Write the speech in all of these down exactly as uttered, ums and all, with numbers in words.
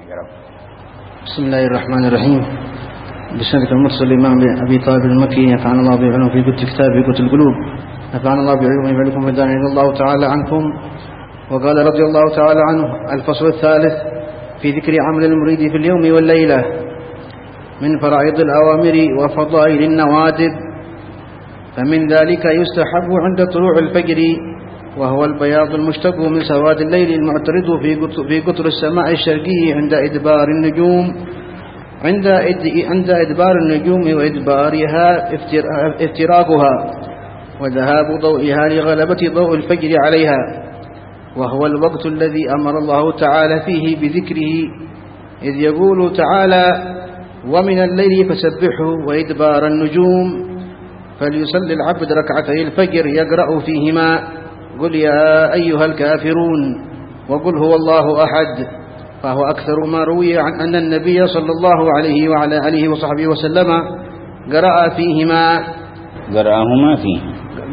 بسم الله الرحمن الرحيم. بسنة المرسل الإمام أبي طالب المكي نفعنا الله بعلوم في كتب كتاب في كتب القلوب نفعنا الله بعلوم يفعلكم فدان إلى الله تعالى عنكم. وقال رضي الله تعالى عنه: الفصل الثالث في ذكر عمل المريد في اليوم والليلة من فرائض الأوامر وفضائل النوادب. فمن ذلك يستحب عند طلوع الفجر، وهو البياض المشتق من سواد الليل المعترض في قطر السماء الشرقي عند إدبار النجوم عند عند إدبار النجوم وإدبارها افتراقها وذهاب ضوئها لغلبة ضوء الفجر عليها، وهو الوقت الذي أمر الله تعالى فيه بذكره، إذ يقول تعالى: ومن الليل فسبحه وإدبار النجوم. فليصلي العبد ركعتي الفجر يقرأ فيهما: قل يا أيها الكافرون وقل هو الله أحد، فهو أكثر ما روي عن أن النبي صلى الله عليه وعلى آله وصحبه وسلم قرأ فيهما قرأهما فيه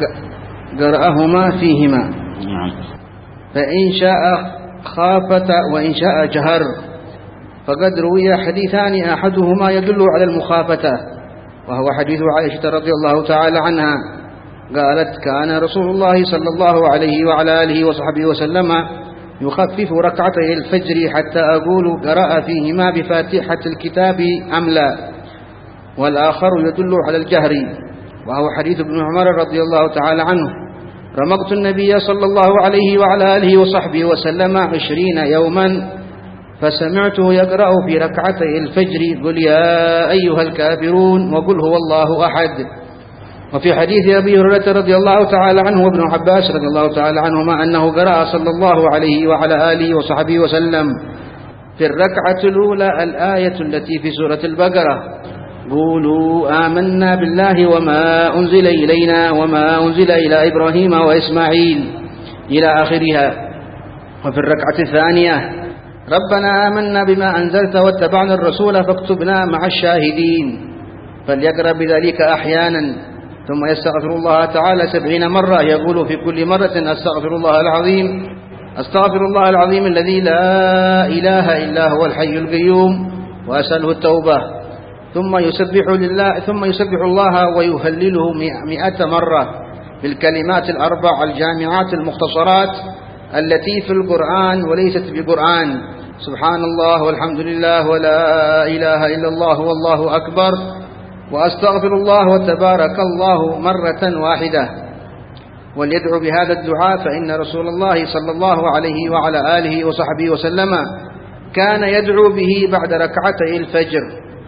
قرأهما فيهما نعم. فإن شاء خافت وإن شاء جهر. فقد روي حديثان أحدهما يدل على المخافة، وهو حديث عائشة رضي الله تعالى عنها قالت: كان رسول الله صلى الله عليه وعلى آله وصحبه وسلم يخفف ركعتي الفجر حتى أقول قرأ فيهما بفاتحة الكتاب أم لا. والآخر يدل على الجهر، وهو حديث ابن عمر رضي الله تعالى عنه: رمقت النبي صلى الله عليه وعلى آله وصحبه وسلم عشرين يوما فسمعته يقرأ في ركعتي الفجر: قل يا أيها الكافرون وقل هو الله أحد. وفي حديث أبي هريرة رضي الله تعالى عنه وابن عباس رضي الله تعالى عنهما أنه قرأ صلى الله عليه وعلى آله وصحبه وسلم في الركعة الأولى الآية التي في سورة البقرة: قولوا آمنا بالله وما أنزل إلينا وما أنزل إلى إبراهيم وإسماعيل إلى آخرها. وفي الركعة الثانية: ربنا آمنا بما أنزلت واتبعنا الرسول فاكتبنا مع الشاهدين. فليقرأ بذلك أحيانا، ثم يستغفر الله تعالى سبعين مرة، يقول في كل مرة: أستغفر الله العظيم أستغفر الله العظيم الذي لا إله إلا هو الحي القيوم وأسأله التوبة. ثم يسبح لله ثم يسبح الله ويهلله مئة مرة بالكلمات الأربع الجامعات المختصرات التي في القرآن وليست بقرآن: سبحان الله والحمد لله ولا إله إلا الله والله أكبر وأستغفر الله وتبارك الله مرة واحدة. وليدعو بهذا الدعاء، فإن رسول الله صلى الله عليه وعلى آله وصحبه وسلم كان يدعو به بعد ركعتي الفجر.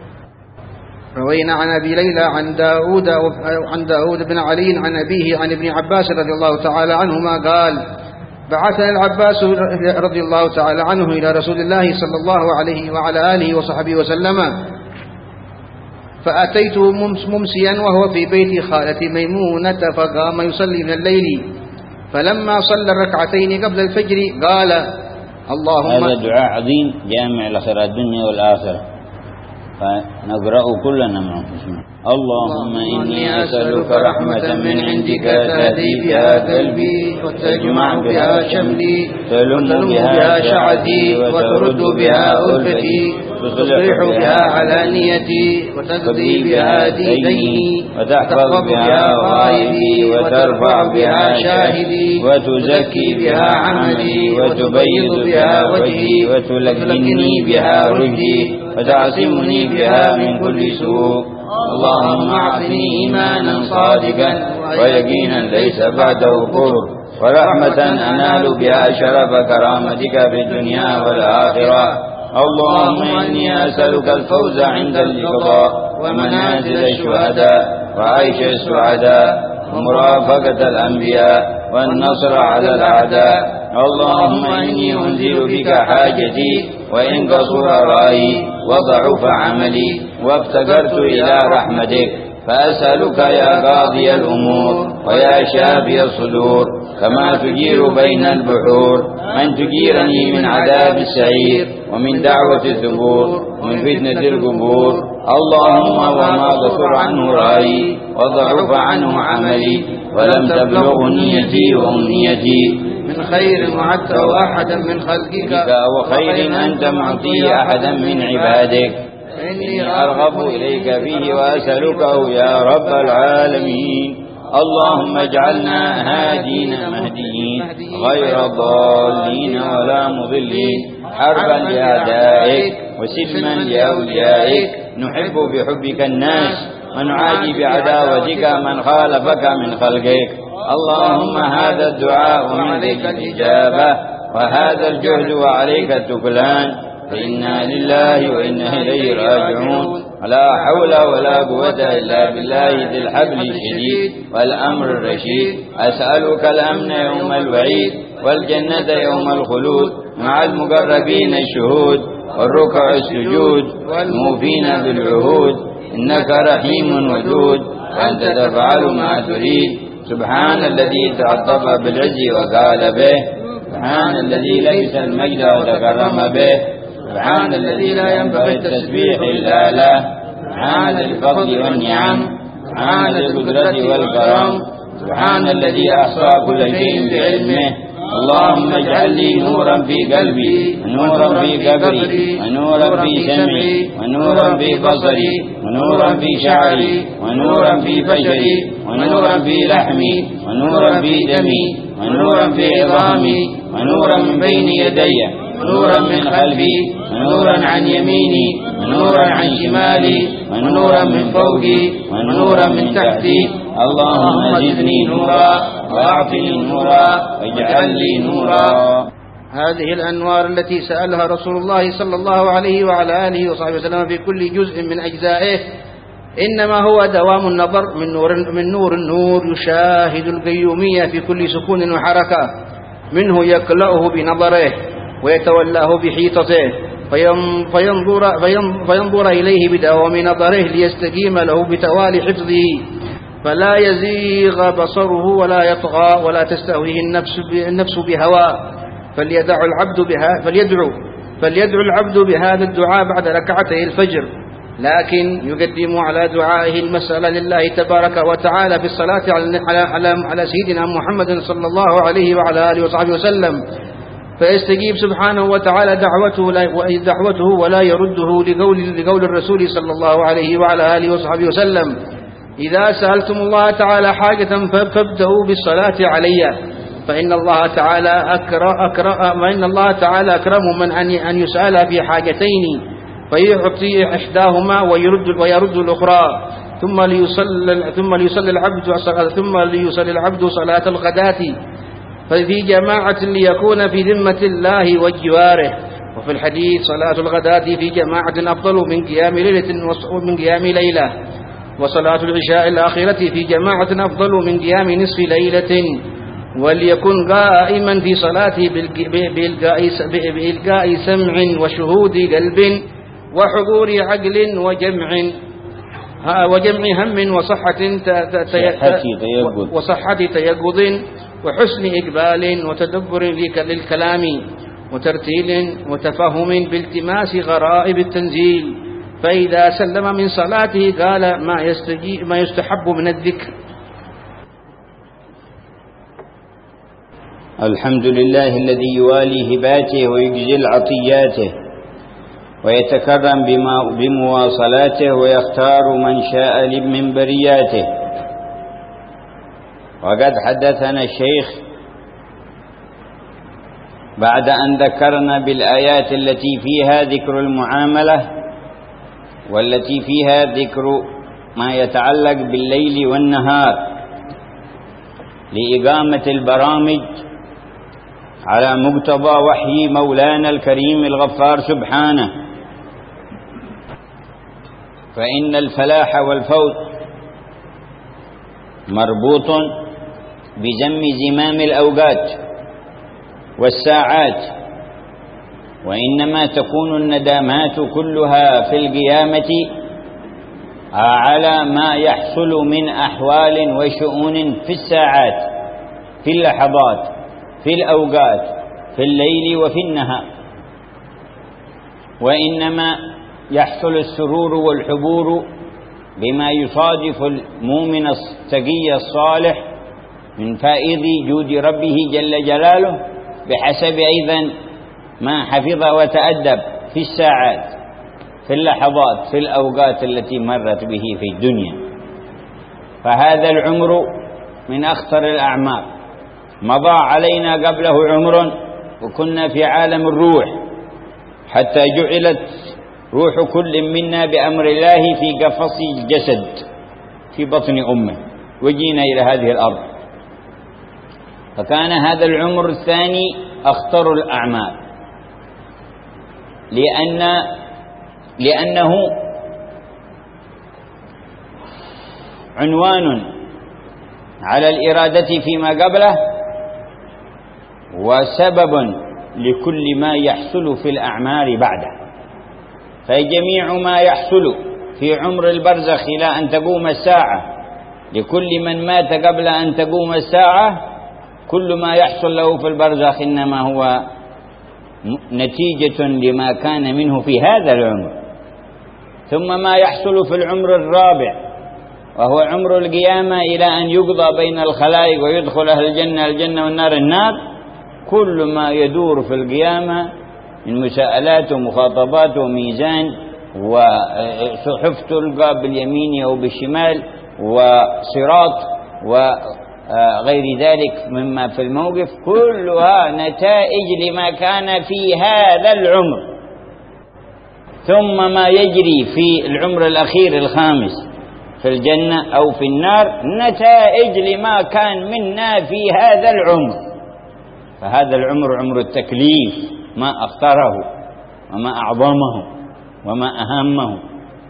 روينا عن أبي ليلى عن داود عن داود بن علي عن أبيه عن ابن عباس رضي الله تعالى عنهما قال: بعثنا العباس رضي الله تعالى عنه إلى رسول الله صلى الله عليه وعلى آله وصحبه وسلم، فأتيته ممسيا وهو في بيت خالة ميمونة، فقام يصلي من الليل، فلما صلى الركعتين قبل الفجر قال: اللهم. هذا دعاء عظيم جامع لخير الدنيا والآخرة، فنقرأ كلنا معه. اللهم إني أسألك رحمة من عندك تهدي بها قلبي وتجمع بها شملي تلم بها شعثي وترد بها ألفتي تصلح بها علانيتي وتقضي بها ديني وتحفظ بها غائبي وترفع بها شاهدي وتزكي بها عملي وتبيض بها وجهي وتلقني بها رشدي وتعصمني بها من كل سوء. اللهم أعطني إيمانا صادقا ويقينا ليس بعده كفر ورحمة أنال بها شرف كرامتك في الدنيا والآخرة. اللهم إني أسألك الفوز عند اللقاء ومنازل الشهداء وعيش السعداء ومرافقة الأنبياء والنصر على الأعداء. اللهم إني أنزل بك حاجتي وإن قصر رأيي وضعف عملي وافتقرت إلى رحمتك، فأسألك يا قاضي الأمور ويا شافي الصدور كما تجير بين البحور أن تجيرني من عذاب السعير ومن دعوة الثبور ومن فتنة القبور. اللهم وما قصر عنه رأيي وضعف عنه عملي ولم تبلغ نيتي وأمنيتي من خير وعدته أحدا من خلقك وخير أنت معطي أحدا من عبادك إني أرغب إليك فيه وأسألكه يا رب العالمين. اللهم اجعلنا هادين مهديين غير ضالين ولا مضلين، حربا لأعدائك وسلما لأوليائك، نحب بحبك الناس ونعادي بعداوتك من خالفك من خلقك. اللهم هذا الدعاء ومنك الإجابة، وهذا الجهد وعليك التكلان، فإنا لله وإنا إليه راجعون. ولا حول ولا قوة إلا بالله ذي الحبل الشديد والأمر الرشيد. أسألك الأمن يوم الوعيد والجنة يوم الخلود مع المقربين الشهود والركع السجود والموفين بالعهود، إنك رحيم ودود وأنت تفعل ما تريد. سبحان الذي تعطف بالعز وقال به، سبحان الذي ليس المجد وتكرم به، سبحان الذي لا ينبغي التسبيح إلا له، سبحان الفضل والنعم، سبحان القدرة والكرم، سبحان الذي أحصى كل شيء بعلمه. اللهم اجعل لي نورا في قلبي ونورا في قبري ونورا في سمعي ونورا في بصري ونورا في شعري ونورا في بشري ونورا في لحمي ونورا في دمي ونورا في عظامي ونورا من بين يدي ونورا من خلفي ونورا عن يميني ونورا عن شمالي ونورا من فوقي ونورا من تحتي. اللهم زدني نورا وأعطني نورا واجعل لي نورا. هذه الأنوار التي سألها رسول الله صلى الله عليه وعلى آله وصحبه وسلم في كل جزء من أجزائه إنما هو دوام النظر من نور من نور النور يشاهد القيومية في كل سكون وحركة، منه يكلأه بنظره ويتولاه بحيطته فينظر, فينظر إليه بدوام نظره ليستقيم له بتوالي حفظه، فلا يزيغ بصره ولا يطغى ولا تستهويه النفس النفس بهواه. فليدع العبد بها فليدعو فليدعو العبد بهذا الدعاء بعد ركعتي الفجر، لكن يقدم على دعائه المسألة لله تبارك وتعالى في الصلاة على على على سيدنا محمد صلى الله عليه وعلى آله وصحبه وسلم، فيستجيب سبحانه وتعالى دعوته دعوته ولا يرده لقول لقول الرسول صلى الله عليه وعلى آله وصحبه وسلم: إذا سألتم الله تعالى حاجة فابدأوا بالصلاة علي، فإن الله تعالى أكرم أكرم وإن الله تعالى أكرم من أن أن يسأل في حاجتين فيعطي إحداهما ويرد ويرد الأخرى، ثم ليصلي ثم ليصلي العبد ثم ليصلي العبد صلاة الغداة ففي جماعة ليكون في ذمة الله وجواره. وفي الحديث: صلاة الغداة في جماعة أفضل من قيام ليلة من قيام ليلة، وصلاة العشاء الآخرة في جماعة أفضل من قيام نصف ليلة. وليكن قائما في صلاته بإلقاء سمع وشهود قلب وحضور عقل وجمع وجمع هم وصحة وصحة تيقظ وحسن إقبال وتدبر للكلام وترتيل وتفهم بالتماس غرائب التنزيل. فإذا سلم من صلاته قال ما يستجيب ما يستحب من الذكر. الحمد لله الذي يوالي هباته ويجزل عطياته ويتكرم بمواصلاته ويختار من شاء من برياته. وقد حدثنا الشيخ بعد أن ذكرنا بالآيات التي فيها ذكر المعاملة والتي فيها ذكر ما يتعلق بالليل والنهار لإقامة البرامج على مقتضى وحي مولانا الكريم الغفار سبحانه. فإن الفلاح والفوز مربوط بجم زمام الأوقات والساعات، وإنما تكون الندامات كلها في القيامة على ما يحصل من أحوال وشؤون في الساعات، في اللحظات، في الأوقات، في الليل وفي النهار. وإنما يحصل السرور والحبور بما يصادف المؤمن التقي الصالح من فائض جود ربه جل جلاله بحسب أيضا ما حفظ وتأدب في الساعات، في اللحظات، في الأوقات التي مرت به في الدنيا. فهذا العمر من أخطر الأعمار. مضى علينا قبله عمر وكنا في عالم الروح، حتى جعلت روح كل منا بأمر الله في قفص الجسد في بطن أمه، وجينا إلى هذه الأرض. فكان هذا العمر الثاني أخطر الأعمال، لأن لأنه عنوان على الإرادة فيما قبله، وسبب لكل ما يحصل في الأعمال بعده. فجميع ما يحصل في عمر البرزخ إلى أن تقوم الساعة لكل من مات قبل أن تقوم الساعة، كل ما يحصل له في البرزخ إنما هو نتيجة لما كان منه في هذا العمر. ثم ما يحصل في العمر الرابع وهو عمر القيامة إلى أن يقضى بين الخلائق ويدخل أهل الجنة الجنة والنار النار، كل ما يدور في القيامة من مساءلات ومخاطبات وميزان وصحف تلقى باليمين أو بالشمال وصراط وغير ذلك مما في الموقف، كلها نتائج لما كان في هذا العمر. ثم ما يجري في العمر الأخير الخامس في الجنة أو في النار نتائج لما كان منا في هذا العمر. فهذا العمر عمر التكليف، ما أخطره وما أعظمه وما أهمه.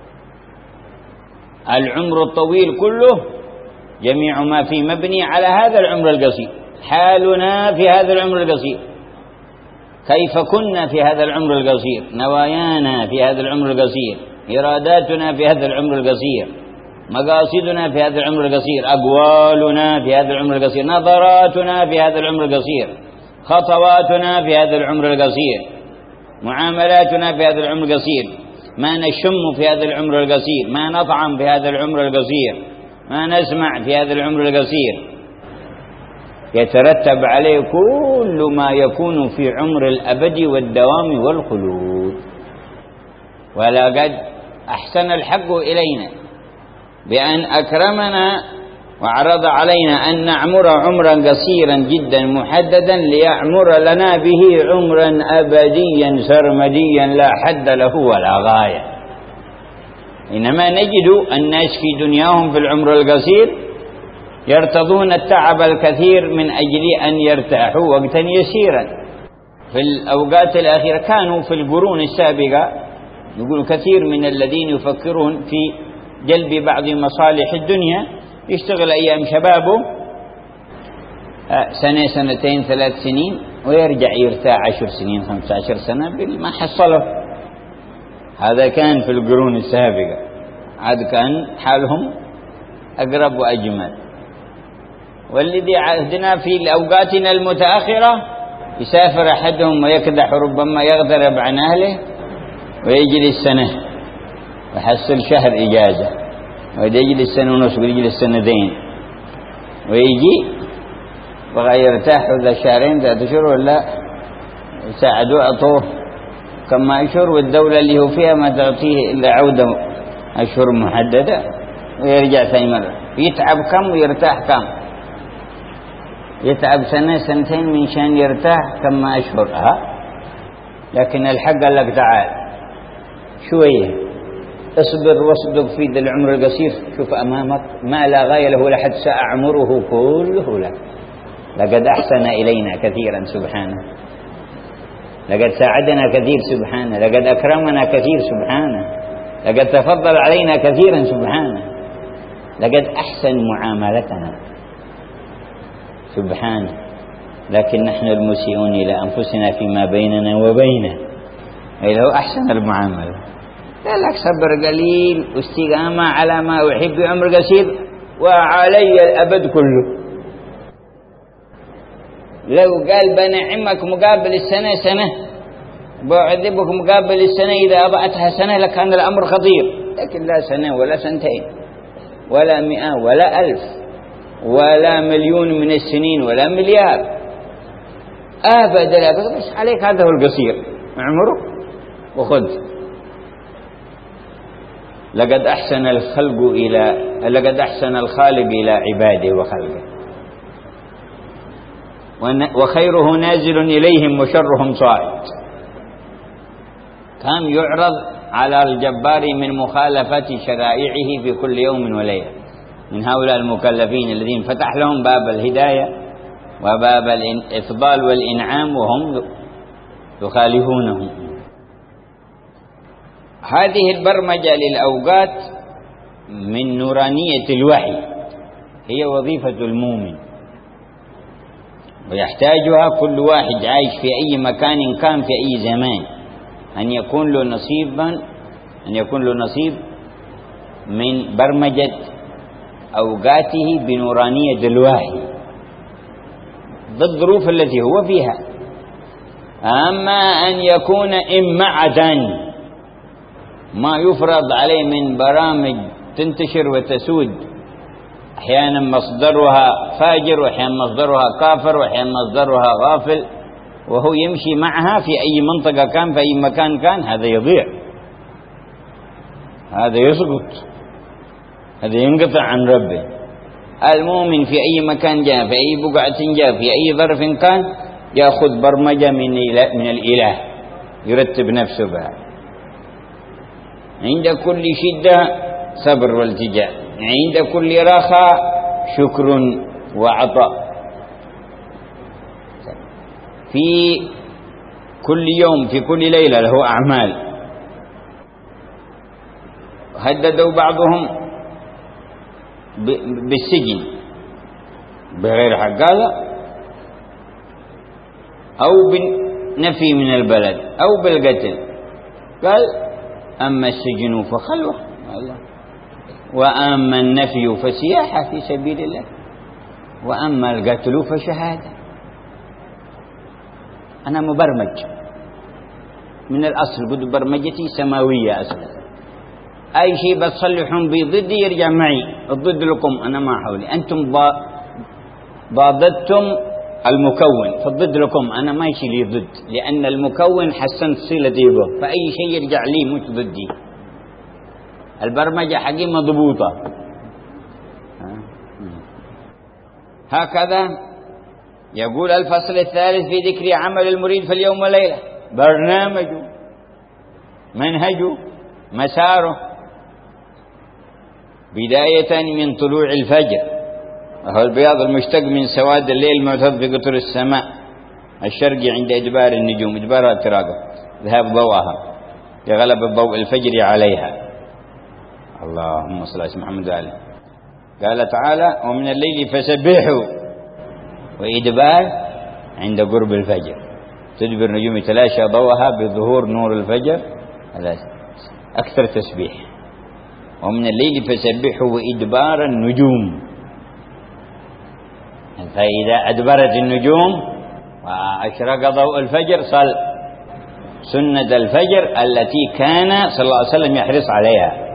العمر الطويل كله جميع ما فيه مبني على هذا العمر القصير. حالنا في هذا العمر القصير، كيف كنا في هذا العمر القصير، نوايانا في هذا العمر القصير، إراداتنا في هذا العمر القصير، مقاصدنا في هذا العمر القصير، أقوالنا في هذا العمر القصير، نظراتنا في هذا العمر القصير، خطواتنا في هذا العمر القصير، معاملاتنا في هذا العمر القصير، ما نشم في هذا العمر القصير، ما نطعم في هذا العمر القصير، ما نسمع في هذا العمر القصير. يترتب عليه كل ما يكون في عمر الأبد والدوام والخلود. ولقد أحسن الحق إلينا بأن أكرمنا وعرض علينا أن نعمر عمرا قصيرا جدا محددا ليعمر لنا به عمرا أبديا سرمديا لا حد له ولا غاية. إنما نجد الناس في دنياهم في العمر القصير يرتضون التعب الكثير من أجل أن يرتاحوا وقتا يسيرا. في الأوقات الأخيرة كانوا في القرون السابقة يقول كثير من الذين يفكرون في جلب بعض مصالح الدنيا يشتغل أيام شبابه سنة سنتين ثلاث سنين ويرجع يرتاح عشر سنين خمسة عشر سنة بالما حصله. هذا كان في القرون السابقة، عاد كان حالهم أقرب وأجمل. والذي عهدنا في أوقاتنا المتأخرة يسافر أحدهم ويكدح ربما يغترب عن أهله ويجلس سنة ويحصل شهر إجازة، ويجلس سنة ونص ويجلس سنتين ويجي بغى يرتاح ذا شهرين ذات أشهر ولا يساعدوا أعطوه كما أشهر، والدولة اللي هو فيها ما تعطيه إلا عودة أشهر محددة ويرجع ثاني مرة. يتعب كم ويرتاح كم، يتعب سنة سنتين من شان يرتاح كما أشهر. ها لكن الحق قال لك تعال شوية اصبر واصدق في ذا العمر القصير، شوف أمامك ما لا غاية له لحد سأعمره كله لك. لقد أحسن إلينا كثيرا سبحانه، لقد ساعدنا كثير سبحانه، لقد أكرمنا كثير سبحانه، لقد تفضل علينا كثيرا سبحانه، لقد أحسن معاملتنا سبحانه. لكن نحن المسيئون إلى أنفسنا فيما بيننا وبينه، إذا أحسن المعاملة. قال لك صبر قليل واستقامة على ما أحب عمر قصير وعلي الأبد كله. لو قال بنعمك مقابل السنة سنة بعذبك مقابل السنة إذا أضعتها سنة لكان الأمر خطير، لكن لا سنة ولا سنتين ولا مئة ولا ألف، ولا مليون من السنين ولا مليار أبدا أبدا، بس عليك هذا هو القصير عمره وخذ. لقد أحسن الخلق إلى لقد أحسن الخالق إلى عباده وخلقه، وخيره نازل إليهم وشرهم صاعد. كم يعرض على الجبار من مخالفة شرائعه في كل يوم وليلة من هؤلاء المكلفين الذين فتح لهم باب الهداية وباب الإفضال والإنعام وهم يخالفونه. هذه البرمجة للأوقات من نورانية الوحي هي وظيفة المؤمن، ويحتاجها كل واحد عايش في أي مكان كان في أي زمان، أن يكون له نصيبا أن يكون له نصيب من برمجة أوقاته بنورانية الوحي ضد الظروف التي هو فيها. أما أن يكون إمعة ما يفرض عليه من برامج تنتشر وتسود، أحيانا مصدرها فاجر وأحيانا مصدرها كافر وأحيانا مصدرها غافل، وهو يمشي معها في أي منطقة كان في أي مكان كان، هذا يضيع، هذا يسقط، هذا ينقطع عن ربه. المؤمن في أي مكان جاء، في أي بقعة جاء، في أي ظرف كان، يأخذ برمجة من من الإله يرتب نفسه بها. عند كل شدة صبر والتجاء، عند كل رخاء شكر وعطاء. في كل يوم في كل ليلة له أعمال. هددوا بعضهم بالسجن بغير حق، قال أو بالنفي من البلد أو بالقتل، قال أما السجن فخلوة، وأما النفي فسياحة في سبيل الله، وأما القتل فشهادة. أنا مبرمج من الأصل، قد برمجتي سماوية أصلا. أي شيء بتصلحون بضدي يرجع معي، الضد لكم أنا ما حولي. أنتم ضادتم المكون، فالضد لكم أنا ما يشي لي ضد، لأن المكون حسنت صلتي به، فأي شيء يرجع لي مش ضدي. البرمجة حقيقة مضبوطة. هكذا يقول الفصل الثالث في ذكر عمل المريد في اليوم والليلة، برنامجه، منهجه، مساره، بداية من طلوع الفجر وهو البياض المشتق من سواد الليل المعتض بقطر السماء الشرقي عند إدبار النجوم، إدبارها التراقب، ذهاب ضوءها لغلب ضوء الفجر عليها. اللهم صل على محمد وعلى. قال تعالى: ومن الليل فسبحوا، وإدبار عند قرب الفجر، تدبر النجوم تلاشى ضوءها بظهور نور الفجر، هذا أكثر تسبيح. ومن الليل فسبحوا وإدبار النجوم، فإذا أدبرت النجوم وأشرق ضوء الفجر صل سنة الفجر التي كان صلى الله عليه وسلم يحرص عليها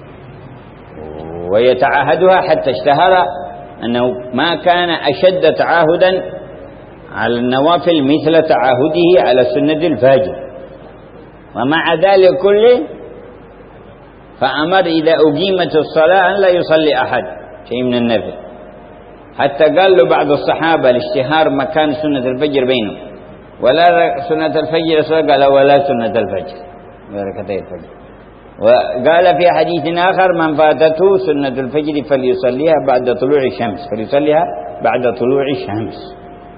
ويتعاهدها، حتى اشتهر أنه ما كان أشد تعاهدا على النوافل مثل تعاهده على سنة الفجر. ومع ذلك كله فأمر إذا أقيمت الصلاة أن لا يصلي أحد شيء من النفل، حتى قال له بعض الصحابة لاشتهار مكان سنة الفجر بينهم: ولا سنة الفجر، قال ولا سنة الفجر، ركعتي الفجر. وقال في حديث آخر: من فاتته سنة الفجر فليصليها بعد طلوع الشمس، فليصليها بعد طلوع الشمس.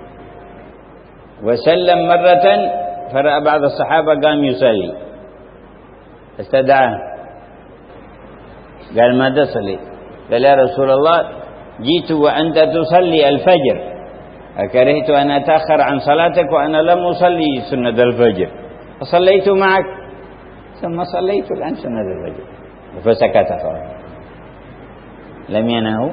وسلم مرة فرأى بعض الصحابة قام يصلي، استدعاه قال: ماذا صليت؟ قال: يا رسول الله، جئت وأنت تصلي الفجر، أكرهت أن أتأخر عن صلاتك وأنا لم أصلي سنة الفجر، فصليت معك، ثم صليت الآن سنة الفجر. فسكت فقط، لم ينهوا،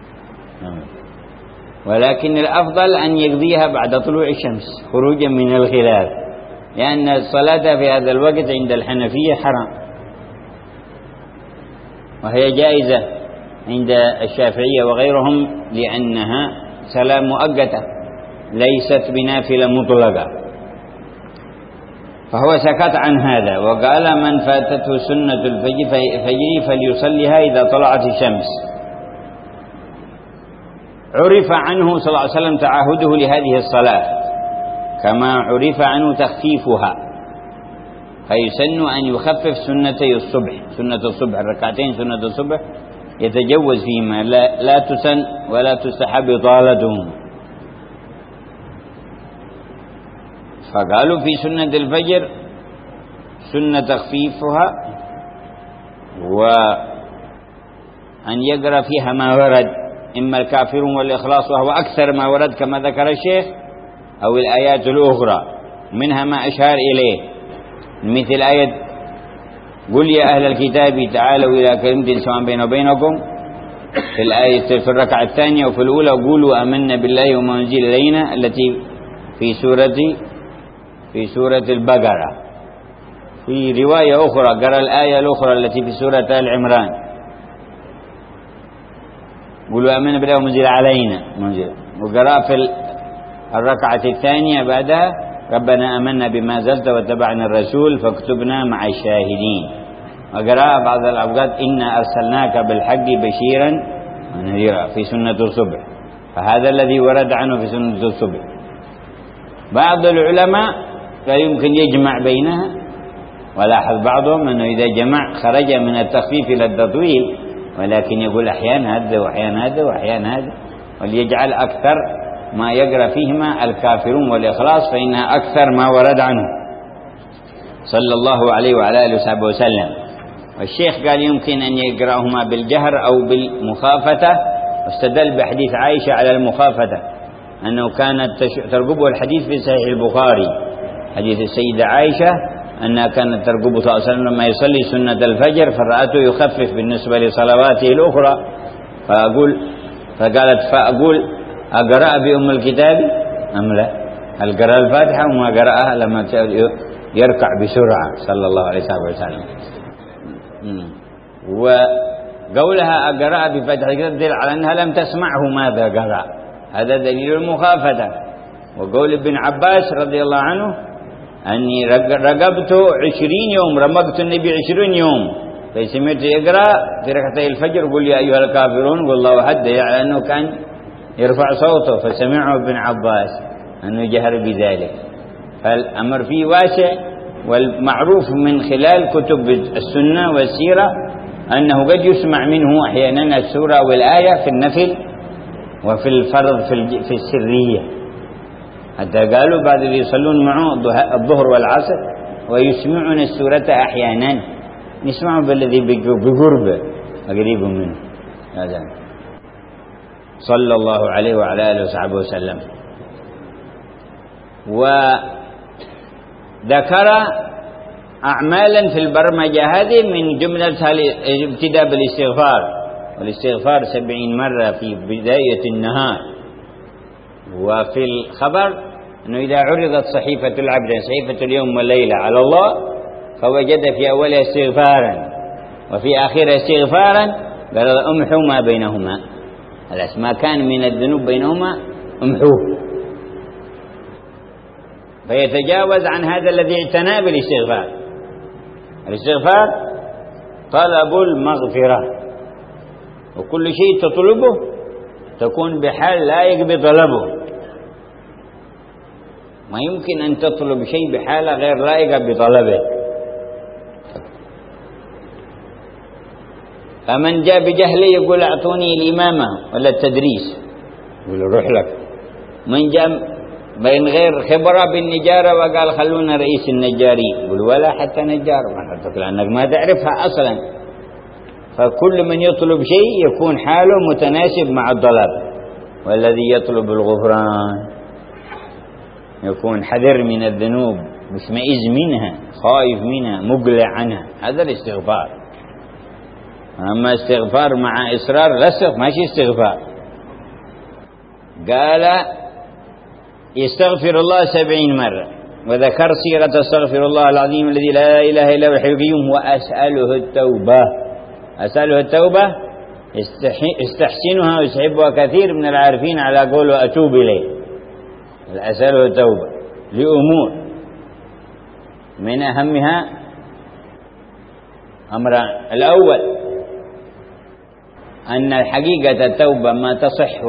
ولكن الأفضل أن يقضيها بعد طلوع الشمس خروجا من الخلاف، لأن الصلاة في هذا الوقت عند الحنفية حرام، وهي جائزة عند الشافعية وغيرهم لأنها صلاة مؤقتة ليست بنافلة مطلقة، فهو سكت عن هذا وقال من فاتته سنة الفجر فليصليها إذا طلعت الشمس. عرف عنه صلى الله عليه وسلم تعهده لهذه الصلاة كما عرف عنه تخفيفها، فيسن أن يخفف سنتي الصبح، سنة الصبح الركعتين سنة الصبح يتجوز فيما لا, لا تسن ولا تستحب إطالتهم. فقالوا في سنة الفجر سنة تخفيفها وأن يقرأ فيها ما ورد، إما الكافرون والإخلاص وهو أكثر ما ورد كما ذكر الشيخ، أو الآيات الأخرى منها ما أشار إليه مثل آية قل يا أهل الكتاب تعالوا إلى كلمة سواء بيننا وبينكم، في الآية في الركعة الثانية وفي الأولى قولوا آمنا بالله وما أنزل إلينا التي في سورة في سورة البقرة. في رواية أخرى قرأ الآية الأخرى التي في سورة آل عمران قولوا آمنا بالله وما أنزل علينا منزل، وقرأ في الركعة الثانية بعدها ربنا آمنا بما أنزلت واتبعنا الرسول فاكتبنا مع الشاهدين، وقرأ بعض الأوقات إنا أرسلناك بالحق بشيرا ونذيرا في سنة الصبح، فهذا الذي ورد عنه في سنة الصبح. بعض العلماء لا يمكن يجمع بينها، ولاحظ بعضهم أنه إذا جمع خرج من التخفيف إلى التطويل، ولكن يقول أحيانا هذا وأحيانا هذا وأحيانا هذا، وليجعل أكثر ما يقرأ فيهما الكافرون والإخلاص فإنها أكثر ما ورد عنه صلى الله عليه وعلى آله وصحبه وسلم. والشيخ قال يمكن أن يقرأهما بالجهر أو بالمخافتة، واستدل بحديث عائشة على المخافتة أنه كانت ترغبه الحديث في صحيح البخاري، حديث السيدة عائشة أنها كانت ترغبه صلى الله عليه وسلم لما يصلي سنة الفجر فرأته يخفف بالنسبة لصلواته الأخرى، فأقول فقالت فأقول أقرأ بأم الكتاب أم لا؟ هل قرأ الفاتحة وما قرأها لما يركع بسرعة صلى الله عليه وسلم. وقولها أقرأ بفتح الكتاب دليل على أنها لم تسمعه ماذا قرأ، هذا دليل المخافة. وقول ابن عباس رضي الله عنه أني رقبت عشرين يوم، رمقت النبي عشرين يوم، فسمعت يقرأ في ركعتي الفجر قل يا أيها الكافرون والله حد، يعني أنه كان يرفع صوته فسمعه ابن عباس أنه جهر بذلك. فالأمر فيه واسع، والمعروف من خلال كتب السنة والسيرة أنه قد يسمع منه أحيانا السورة والآية في النفل وفي الفرض في السرية، حتى قالوا بعد اللي يصلون معه الظهر والعصر ويسمعون السورة أحيانا، نسمعه بالذي بقربه قريب منه. هذا صلى الله عليه وعلى آله وصحبه وسلم. وذكر أعمالا في البرمجة هذه من جملتها الابتداء بالاستغفار، والاستغفار سبعين مرة في بداية النهار. وفي الخبر أنه إذا عرضت صحيفة العبد صحيفة اليوم والليلة على الله فوجد في أولها استغفارا وفي آخرها استغفارا قال أمحوا ما بينهما، ما كان من الذنوب بينهما امحوه، فيتجاوز عن هذا الذي اعتنى بالاستغفار. الاستغفار طلب المغفرة، وكل شيء تطلبه تكون بحال لائق بطلبه، ما يمكن أن تطلب شيء بحالة غير لائقة بطلبه. فمن جاء بجهله يقول أعطوني الإمامة ولا التدريس، يقول روح لك. من جاء بين غير خبرة بالنجارة وقال خلونا رئيس النجارين، يقول ولا حتى نجار، لأنك ما تعرفها أصلا. فكل من يطلب شيء يكون حاله متناسب مع الطلب، والذي يطلب الغفران يكون حذر من الذنوب، مشمئز منها، خايف منها، مقلع عنها، هذا الاستغفار. أما استغفار مع إصرار لسه ماشي استغفار. قال يستغفر الله سبعين مرة، وذكر سيرة استغفر الله العظيم الذي لا إله إلا هو الحي القيوم وأسأله التوبة. أسأله التوبة يستحسنها ويستحبها كثير من العارفين على قول وأتوب إليه، أسأله التوبة لأمور من أهمها أمران. الأول أن حقيقة التوبة ما تصح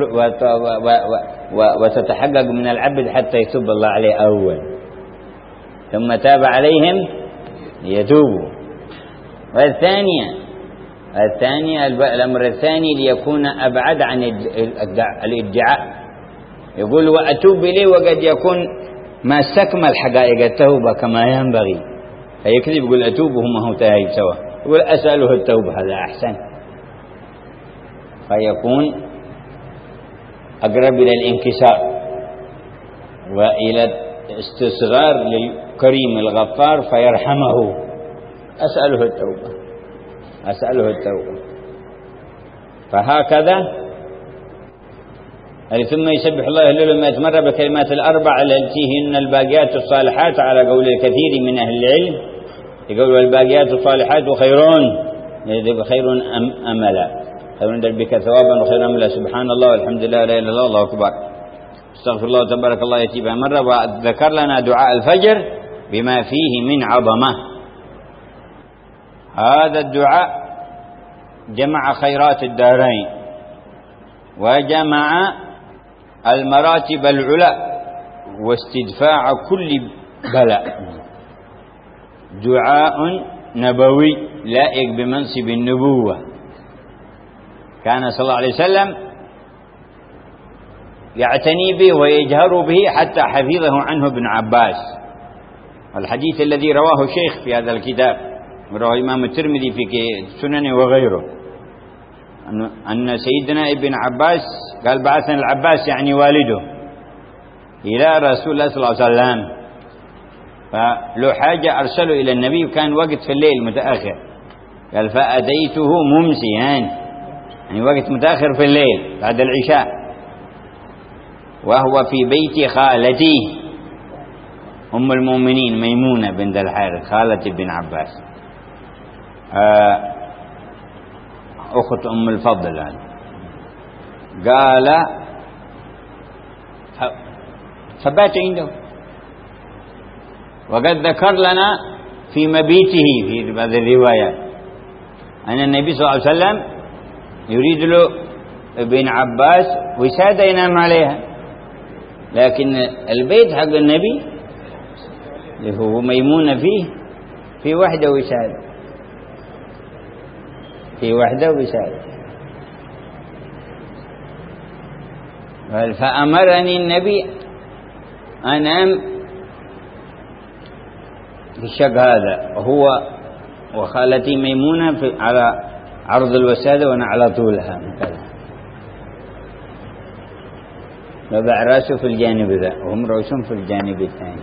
وتتحقق من العبد حتى يتوب الله عليه أول، ثم تاب عليهم ليتوبوا. والثانية الثانية الأمر الثاني ليكون أبعد عن الادعاء، يقول وأتوب إليه وقد يكون ما استكمل حقائق التوبة كما ينبغي، فيكذب يقول أتوب وهم هو تايب سوا، يقول أسأله التوبة، هذا أحسن، فيكون أقرب إلى الانكسار وإلى استصغار للكريم الغفار فيرحمه. أسأله التوبة أسأله التوبة. فهكذا ثم يسبح الله الليل مئة مرة بالكلمات الأربع التي هن الباقيات الصالحات على قول الكثير من أهل العلم، يقول والباقيات الصالحات خيرون خير أم أملا، خير دربك ثوابا وخير أملا، سبحان الله والحمد لله لا إله إلا الله الله أكبر، استغفر الله تبارك الله يتيبها مرة. وذكر لنا دعاء الفجر بما فيه من عظمة. هذا الدعاء جمع خيرات الدارين وجمع المراتب العلى واستدفاع كل بلاء. دعاء نبوي لائق بمنصب النبوة، كان صلى الله عليه وسلم يعتني به ويجهر به حتى حفظه عنه ابن عباس. الحديث الذي رواه الشيخ في هذا الكتاب رواه الإمام الترمذي في سننه وغيره، أن سيدنا ابن عباس قال بعثنا العباس يعني والده إلى رسول الله صلى الله عليه وسلم، فلو حاجة أرسله إلى النبي، وكان وقت في الليل متأخر، قال فأتيته ممسيا يعني وقت متأخر في الليل بعد العشاء، وهو في بيت خالتي أم المؤمنين ميمونة بنت الحارث خالة ابن عباس، أخت أم الفضل يعني. قال فبات عنده، وقد ذكر لنا في مبيته في بعض الروايات أن النبي صلى الله عليه وسلم يريد له ابن عباس وسادة ينام عليها، لكن البيت حق النبي اللي هو ميمونة فيه في وحدة وسادة، في وحدة وسادة. فأمرني النبي أن أنام في الشق هذا، وهو وخالتي ميمونة في على عرض الوسادة وأنا على طولها كذا، وضع رأسه في الجانب ذا وهم رؤوسهم في الجانب الثاني.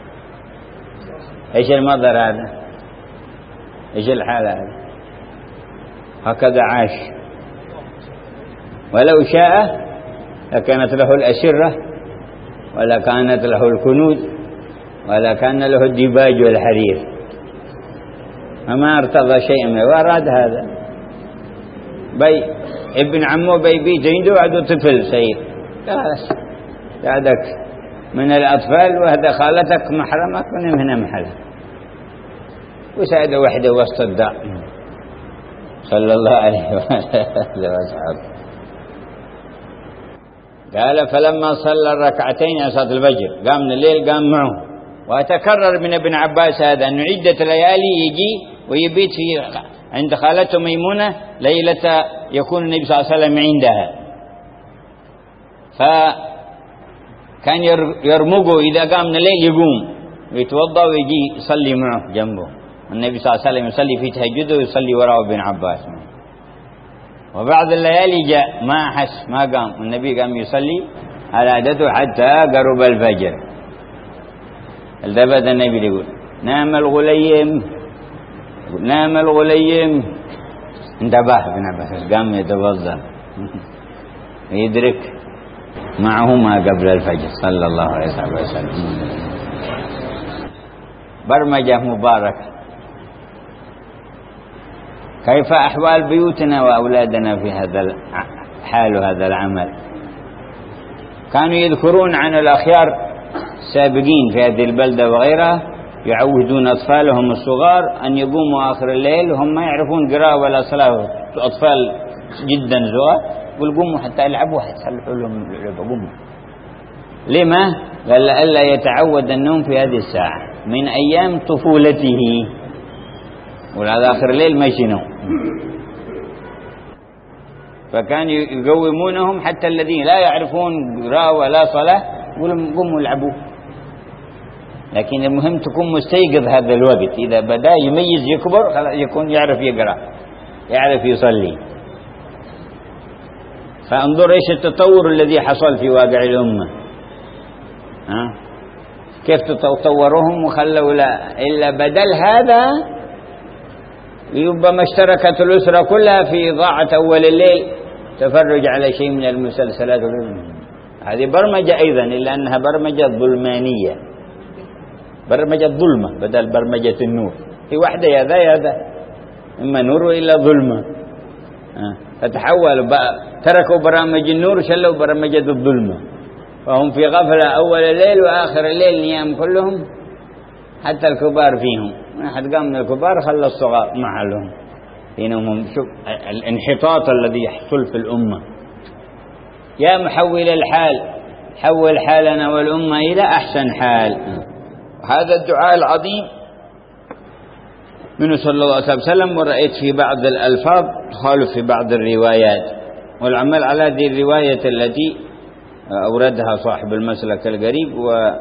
إيش المنظر هذا؟ إيش الحالة هذا؟ هكذا عاش. ولو شاء لكانت له الأسرة ولا كانت له الكنوز ولا كان له الديباج والحرير، فما ارتضى شيئا منه وأراد هذا. بي ابن عمه بي بيت عنده وعده طفل صغير، خلاص بعدك من الأطفال وهذا خالتك محرمك ونم هنا محلك، وسعد وحده وسط الدار صلى الله عليه وسلم. قال فلما صلى الركعتين صلاة الفجر قام من الليل قام معه. وتكرر من ابن عباس هذا أنه عدة ليالي يجي ويبيت في عند خالته ميمونة ليلة يكون النبي صلى الله عليه وسلم عندها، فكان يرمقه إذا قام من الليل يقوم ويتوضأ ويجي يصلي معه جنبه، النبي صلى الله عليه وسلم يصلي في تهجده ويصلي وراءه ابن عباس. وبعض الليالي جاء ما أحس ما قام، النبي قام يصلي على عادته حتى قرب الفجر. التفت النبي يقول نام الغليم نام الغليم، انتبه ابن عباس قام يتوضا يدرك معه ما قبل الفجر صلى الله عليه وسلم. برمجة مباركة. كيف أحوال بيوتنا وأولادنا في هذا حال هذا العمل؟ كانوا يذكرون عن الأخيار السابقين في هذه البلدة وغيرها يعودون أطفالهم الصغار أن يقوموا آخر الليل وهم ما يعرفون قراءة ولا صلاة، أطفال جدا صغار، ويقوموا حتى يلعبوا يصلحوا لهم اللعبة قوموا. لما؟ قال لئلا يتعود النوم في هذه الساعة من أيام طفولته، ولا آخر الليل ما ينام. فكانوا يقومونهم حتى الذين لا يعرفون قراءة ولا صلاة يقولون قوموا العبوا. لكن المهم تكون مستيقظ هذا الوقت، إذا بدأ يميز يكبر خلاص يكون يعرف يقرأ يعرف يصلي. فانظر إيش التطور الذي حصل في واقع الأمة، ها؟ كيف تطورهم وخلوا لا إلا بدل هذا ربما اشتركت الأسرة كلها في إضاعة أول الليل تفرج على شيء من المسلسلات. هذه برمجة أيضا، إلا أنها برمجة ظلمانية، برمجة ظلمة بدل برمجة النور. في واحدة يا ذا يا ذا، إما نور إلا ظلمة. فتحولوا تركوا برامج النور وشلوا برمجة الظلمة، فهم في غفلة أول الليل وآخر الليل نيام كلهم، حتى الكبار فيهم. أحد قام من الكبار خلى الصغار محلهم. حينهم شوف الانحطاط الذي يحصل في الأمة. يا محول الحال حول حالنا والأمة إلى أحسن حال. هذا الدعاء العظيم منه صلى الله عليه وسلم، ورأيت في بعض الألفاظ خالف في بعض الروايات، والعمل على هذه الرواية التي أوردها صاحب المسلك القريب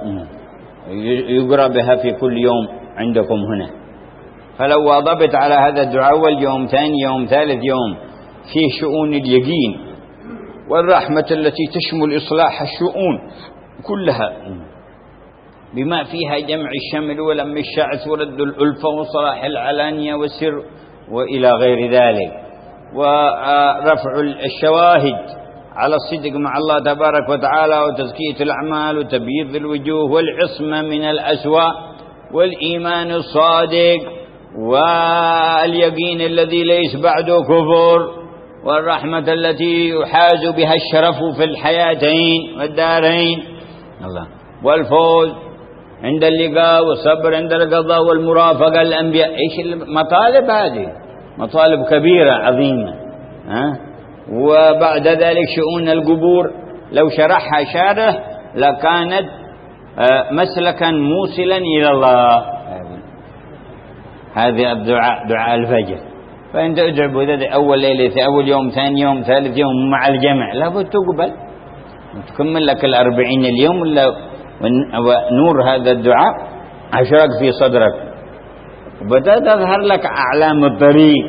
ويقرأ بها في كل يوم عندكم هنا. فلو واظبت على هذا الدعاء أول يوم ثاني يوم ثالث يوم فيه شؤون اليقين والرحمة التي تشمل إصلاح الشؤون كلها بما فيها جمع الشمل ولم الشعث ورد الألفة وصلاح العلانية والسر وإلى غير ذلك، ورفع الشواهد على الصدق مع الله تبارك وتعالى وتزكية الأعمال وتبييض الوجوه والعصمة من الأسواء والإيمان الصادق واليقين الذي ليس بعده كفر والرحمة التي يحاز بها الشرف في الحياتين والدارين الله والفوز عند اللقاء والصبر عند القضاء والمرافقة الأنبياء. إيش المطالب هذه؟ مطالب كبيرة عظيمة. ها؟ وبعد ذلك شؤون القبور لو شرحها شارح لكانت مسلكا موصلا إلى الله. هذه الدعاء دعاء الفجر. فأنت ادعو بذلك أول ليلة أول يوم ثاني يوم ثالث يوم مع الجمع لابد تقبل تكمل لك الأربعين اليوم ونور هذا الدعاء أشرق في صدرك وبدأت تظهر لك أعلام الطريق.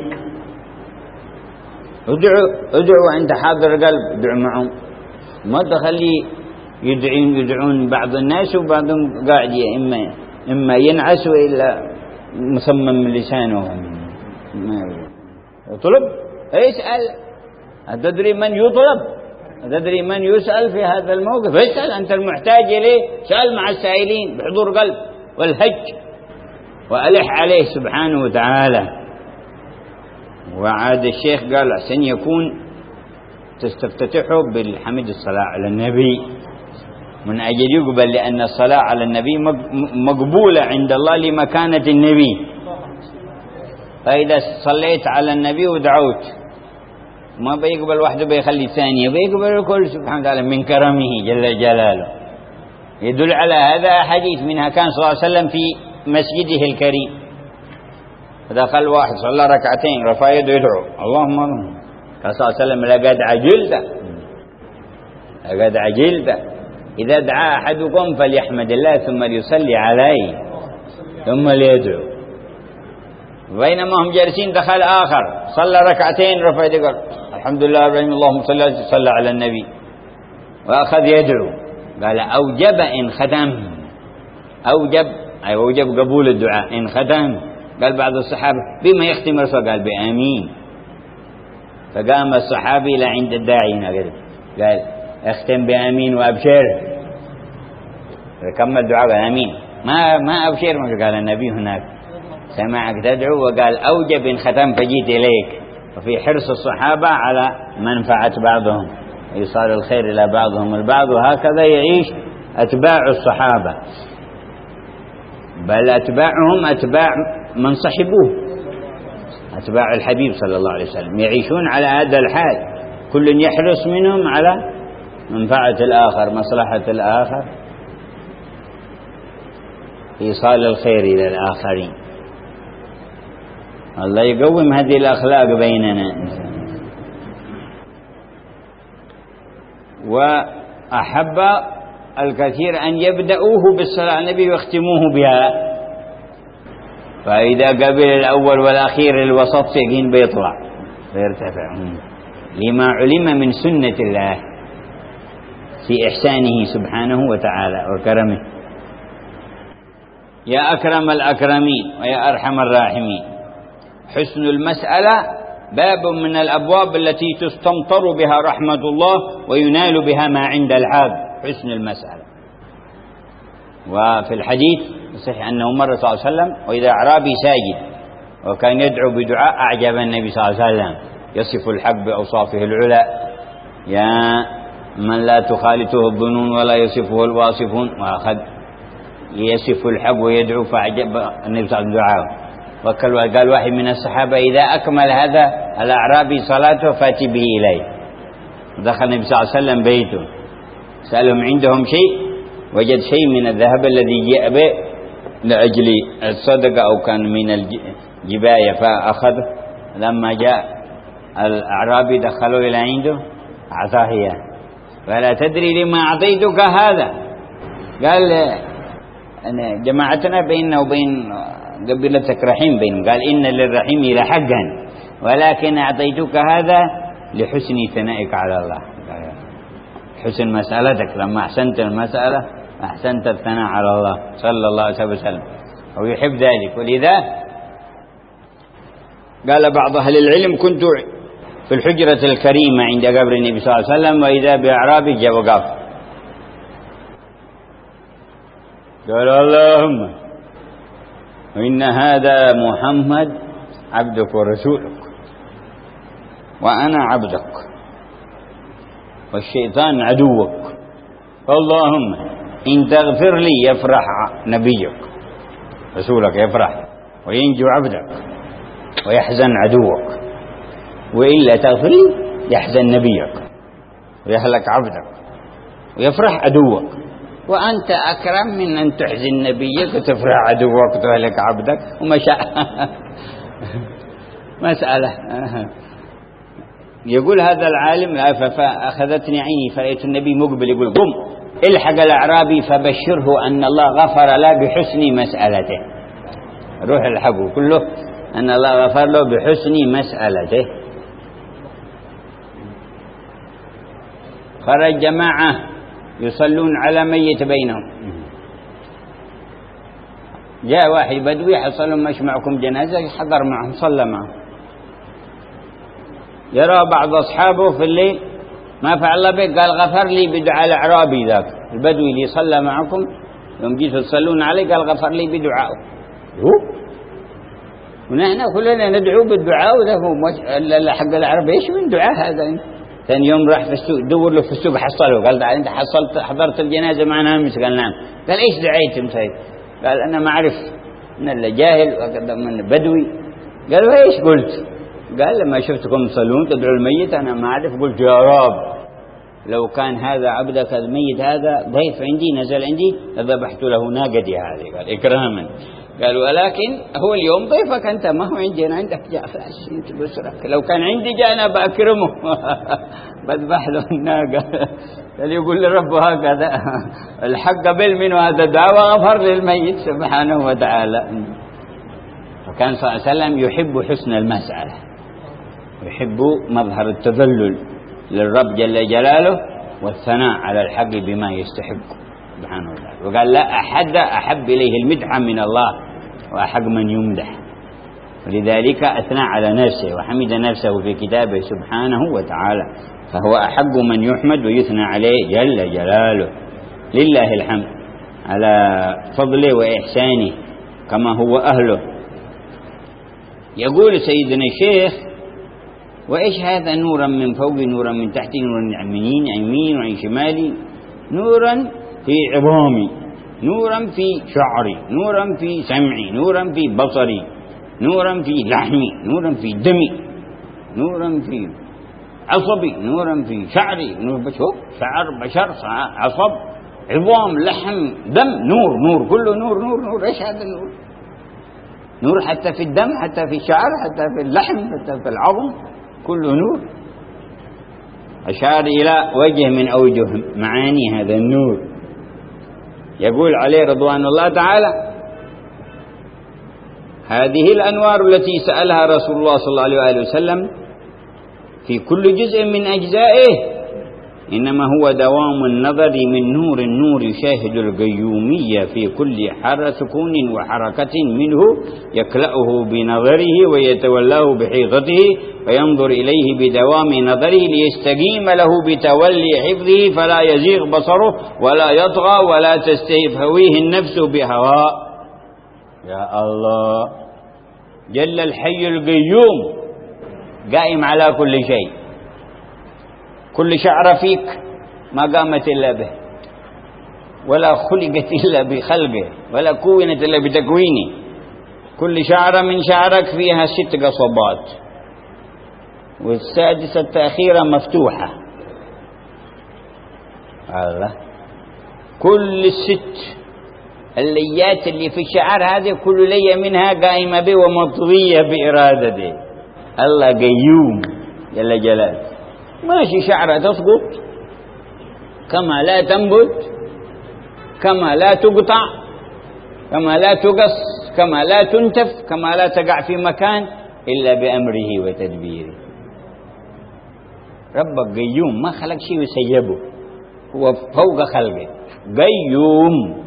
ادعو ادعو عند حاضر قلب، ادعو معهم، ما تخلي يدعون يدعون بعض الناس وبعضهم قاعد إما إما ينعس وإلا مصمم من لسانه. طلب اسأل، أتدري من يطلب؟ أتدري من يسأل في هذا الموقف؟ اسأل، أنت المحتاج إليه، سأل مع السائلين بحضور قلب والهج وألح عليه سبحانه وتعالى. وعاد الشيخ قال عشان يكون تستفتتحه بالحمد الصلاة على النبي من أجل يقبل، لأن الصلاة على النبي مقبولة عند الله لمكانة النبي. فإذا صليت على النبي ودعوت ما بيقبل وحده بيخلي ثانية، بيقبل الكل سبحانه وتعالى من كرمه جل جلاله. يدل على هذا حديث منها كان صلى الله عليه وسلم في مسجده الكريم فدخل واحد صلى ركعتين رفع يده يدعو اللهم اللهم، قال صلى الله عليه وسلم لقد عجلت لقد عجلت إذا دعا أحدكم فليحمد الله ثم ليصلي عليه ثم ليدعو. بينما هم جالسين دخل آخر صلى ركعتين رفع يده قال الحمد لله رب العالمين اللهم صل صلى على النبي وأخذ يدعو. قال أوجب إن ختم، أوجب أي أوجب قبول الدعاء إن ختم. قال بعض الصحابة بما يختم الرسول؟ قال بآمين. فقام الصحابي إلى عند الداعي قال اختم بآمين وأبشر. كمل الدعاء قال آمين. ما ما أبشر، ما قال النبي هناك سمعك تدعو وقال أوجب إن ختم فجيت إليك. وفي حرص الصحابة على منفعة بعضهم وإيصال الخير إلى بعضهم البعض، وهكذا يعيش أتباع الصحابة، بل أتباعهم أتباع من صحبوه، أتباع الحبيب صلى الله عليه وسلم يعيشون على هذا الحال، كل يحرص منهم على منفعة الآخر، مصلحة الآخر، إيصال الخير إلى الآخرين. الله يقوم هذه الأخلاق بيننا. وأحب الكثير أن يبدأوه بالصلاة على النبي ويختموه بها، فإذا قبل الأول والأخير الوسط سيقين بيطلع فيرتفع، لما علم من سنة الله في إحسانه سبحانه وتعالى وكرمه. يا أكرم الأكرمين ويا أرحم الراحمين، حسن المسألة باب من الأبواب التي تستمطر بها رحمة الله وينال بها ما عند العبد، حسن المسألة. وفي الحديث صحيح أنه مر صلى الله عليه وسلم وإذا أعرابي ساجد وكان يدعو بدعاء أعجب النبي صلى الله عليه وسلم، يصف الحق بأوصافه العلى، يا من لا تخالطه الظنون ولا يصفه الواصفون، وأخذ يصف الحق ويدعو فأعجب النبي صلى الله عليه وسلم دعاه. وقال واحد من الصحابة إذا أكمل هذا الأعرابي صلاته فاتي به إليه. دخل النبي صلى الله عليه وسلم بيته سألهم عندهم شيء، وجد شيء من الذهب الذي جاء به لأجل الصدقة أو كان من الجباية فأخذه. لما جاء الأعرابي دخلوا إلى عنده أعطاه إياه، فلا تدري لما أعطيتك هذا؟ قال أنا جماعتنا بيننا وبين قبيلتك رحيم بين، قال إن للرحيم لحقا ولكن أعطيتك هذا لحسن ثنائك على الله، حسن مسألتك لما أحسنت المسألة أحسنت الثناء على الله صلى الله عليه وسلم، ويحب ذلك. ولذا قال بعض أهل العلم كنت في الحجرة الكريمة عند قبر النبي صلى الله عليه وسلم وإذا بأعرابي جاء وقف قال اللهم إن هذا محمد عبدك ورسولك وأنا عبدك والشيطان عدوك، اللهم إن تغفر لي يفرح نبيك رسولك يفرح وينجو عبدك ويحزن عدوك، وإلا تغفر لي يحزن نبيك ويهلك عبدك ويفرح عدوك، وأنت أكرم من أن تحزن نبيك وتفرح عدوك وتهلك عبدك ومشاء مسألة. يقول هذا العالم فأخذتني عيني فرأيت النبي مقبل يقول قم الحق الأعرابي فبشره أن الله غفر له بحسن مسألته، روح الحقه كله أن الله غفر له بحسن مسألته. خرج جماعة يصلون على ميت بينهم، جاء واحد بدوي حصلوا مش معكم جنازة حضر معهم صلى معهم، يرى بعض أصحابه في الليل ما فعل به قال غفر لي بدعاء الأعرابي ذاك البدوي اللي صلى معكم يوم جيتوا تصلون عليه قال غفر لي بدعائه، ونحن كلنا ندعو بالدعاء وذا هو حق العرب ايش من دعاء هذا؟ ثاني يوم راح في السوق دور له في السوق حصله قال انت حصلت حضرت الجنازه معنا امس؟ قال نعم. قال ايش دعيتم سيد؟ قال انا ما اعرف ان اللي جاهل من بدوي. قال وايش قلت؟ قال لما شفتكم تصلون تدعوا الميت انا ما اعرف قلت يا رب لو كان هذا عبدك الميت هذا ضيف عندي نزل عندي لذبحت له ناقتي هذه، قال اكراما. قال ولكن هو اليوم ضيفك أنت ما هو عندي، أنا عندك جاء فأسنت بسرك، لو كان عندي جاء أنا بأكرمه بذبح له الناقة. قال يقول لرب هكذا الحق قبل منه هذا دعوة غفر للميت سبحانه وتعالى. وكان صلى الله عليه وسلم يحب حسن المسألة، يحب مظهر التذلل للرب جل جلاله والثناء على الحق بما يستحق سبحانه وتعالى. وقال لا أحد أحب إليه المدح من الله وأحق من يمدح، ولذلك أثنى على نفسه وحمد نفسه في كتابه سبحانه وتعالى، فهو أحق من يحمد ويثنى عليه جل جلاله. لله الحمد على فضله وإحسانه كما هو أهله، يقول سيدنا الشيخ: وإيش هذا؟ نورا من فوق، نورا من تحت، نورا عن يمين وعن شمالي، نورا في عظامي، نورا في شعري، نورا في سمعي، نورا في بصري، نورا في لحمي، نورا في دمي، نورا في عصبي، نورا في شعري، نور بشوف شعر بشر عصب عظام لحم دم، نور نور كله نور نور نور. ايش هذا النور؟ نور حتى في الدم، حتى في الشعر، حتى في اللحم، حتى في العظم، كله نور. أشار إلى وجه من أوجه معاني هذا النور. يقول عليه رضوان الله تعالى: هذه الأنوار التي سألها رسول الله صلى الله عليه وآله وسلم في كل جزء من أجزائه إنما هو دوام النظر من نور. النور يشاهد القيومية في كل حر سكون وحركة منه، يكلأه بنظره ويتولاه بحيطته، فينظر إليه بدوام نظره ليستقيم له بتولي حفظه، فلا يزيغ بصره ولا يطغى ولا تستهويه النفس بهواء. يا الله، جل الحي القيوم قائم على كل شيء. كل شعرة فيك ما قامت إلا به، ولا خلقت إلا بخلقه، ولا كونت إلا بتكوينه. كل شعرة من شعرك فيها ست قصبات، والسادسة الأخيرة مفتوحة. الله، كل الست الليات اللي في الشعر هذه كل لية منها قائمة به ومطوية بإرادته. الله قيوم جل جلاله. ماشي شعرة تسقط، كما لا تنبت، كما لا تقطع، كما لا تقص، كما لا تنتف، كما لا تقع في مكان إلا بأمره وتدبيره. ربك قيوم، ما خلق شيء وسيبه، هو فوق خلقه قيوم.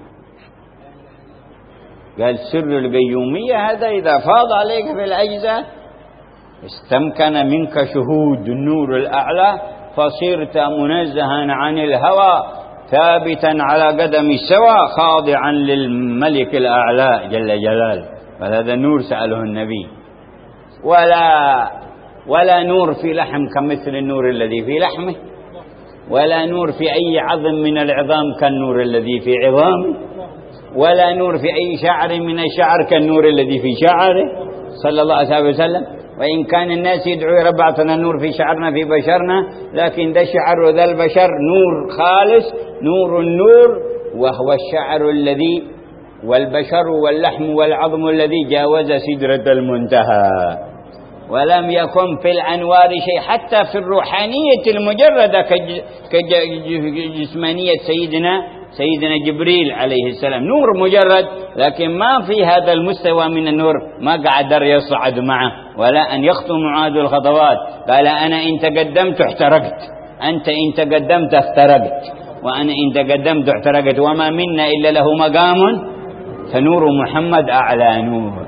قال: سر القيومية هذا إذا فاض عليك في الأجزاء استمكن منك شهود النور الأعلى، فصرت منزها عن الهوى، ثابتا على قدم السوى، خاضعا للملك الأعلى جل جلاله. فهذا النور سأله النبي. ولا ولا نور في لحم كمثل النور الذي في لحمه، ولا نور في أي عظم من العظام كالنور الذي في عظامه، ولا نور في أي شعر من الشعر كالنور الذي في شعره صلى الله عليه وسلم. وإن كان الناس يدعوا يا رب اعطنا النور في شعرنا في بشرنا، لكن ده الشعر وذا البشر نور خالص، نور النور، وهو الشعر الذي والبشر واللحم والعظم الذي جاوز سدرة المنتهى. ولم يكن في الأنوار شيء حتى في الروحانية المجردة كجسمانية سيدنا سيدنا جبريل عليه السلام، نور مجرد، لكن ما في هذا المستوى من النور، ما قدر يصعد معه ولا أن يخطو معاد الخطوات. قال: أنا إن تقدمت احترقت، أنت إن تقدمت افترقت، وأنا إن تقدمت احترقت، وما منا إلا له مقام، فنور محمد أعلى نور.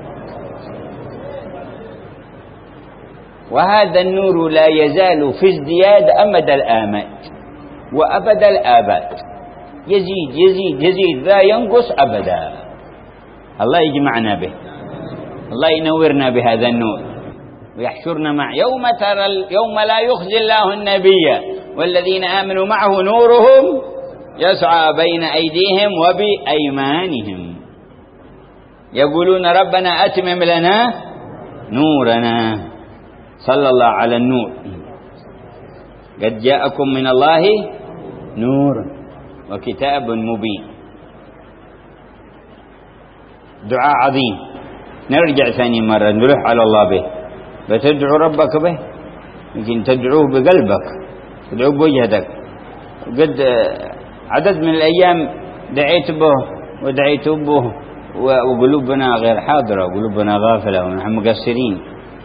وهذا النور لا يزال في ازدياد أمد الآماد وأبد الآباد، يزيد يزيد يزيد لا ينقص أبدا. الله يجمعنا به، الله ينورنا بهذا النور، ويحشرنا مع يوم ترى يوم لا يخزي الله النبي والذين آمنوا معه نورهم يسعى بين أيديهم وبأيمانهم يقولون ربنا أتمم لنا نورنا. صلى الله على النور. قد جاءكم من الله نور وكتاب مبين. دعاء عظيم، نرجع ثاني مرة نروح على الله به، بتدعو ربك به، يمكن تدعوه بقلبك، تدعوه بوجهتك. قد عدد من الأيام دعيت به ودعيت به وقلوبنا غير حاضرة، وقلوبنا غافلة، ونحن مقصرين،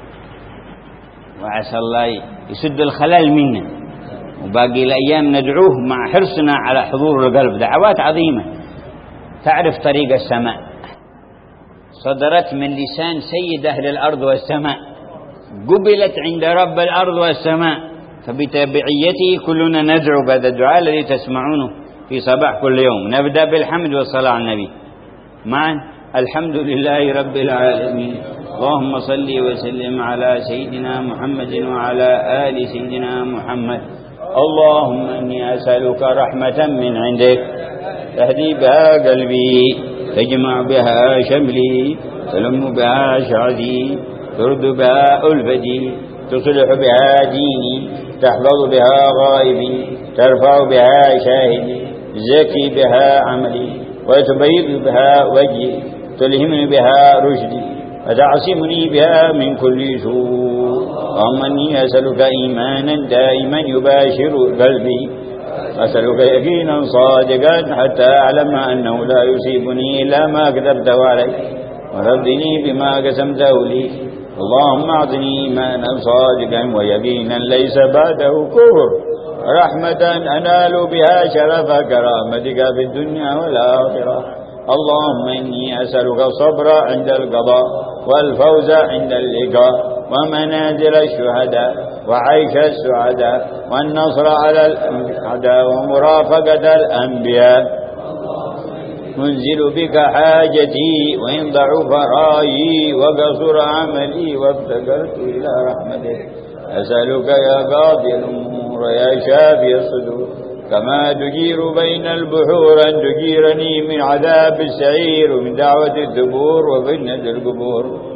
وعسى الله يسد الخلل منا. وباقي الأيام ندعوه مع حرصنا على حضور القلب. دعوات عظيمة تعرف طريق السماء، صدرت من لسان سيد أهل الأرض والسماء، قبلت عند رب الأرض والسماء، فبتبعيته كلنا ندعو بهذا الدعاء الذي تسمعونه في صباح كل يوم. نبدأ بالحمد والصلاة على النبي معا. الحمد لله رب العالمين. اللهم صل وسلم على سيدنا محمد وعلى آل سيدنا محمد. اللهم إني أسألك رحمة من عندك تهدي بها قلبي، تجمع بها شملي، تلم بها شعثي، ترد بها ألفتي، تصلح بها ديني، تحفظ بها غائبي، ترفع بها شاهدي، تزكي بها عملي، وتبيض بها وجهي، تلهمني بها رشدي، وتعصمني بها من كل سوء. اللهم إني أسألك إيمانا دائما يباشر قلبي، أسألك يقينا صادقا حتى أعلم أنه لا يصيبني إلا ما كتبته علي، وردني بما قسمته لي. اللهم أعطني إيمانا صادقا ويقينا ليس بعده كفر، رحمة أنال بها شرف كرامتك في الدنيا والآخرة. اللهم إني أسألك الصبر عند القضاء، والفوز عند اللقاء، ومنازل الشهداء، وعيش السعداء، والنصر على الأعداء، ومرافقة الأنبياء. منزل بك حاجتي وإن ضعف رأيي وقصر عملي وافتقرت إلى رحمتك. أسألك يا قاضي الأمور يا شافي الصدور، كما تجير بين البحور أن تجيرني من عذاب السعير ومن دعوة الدبور وفتنة القبور.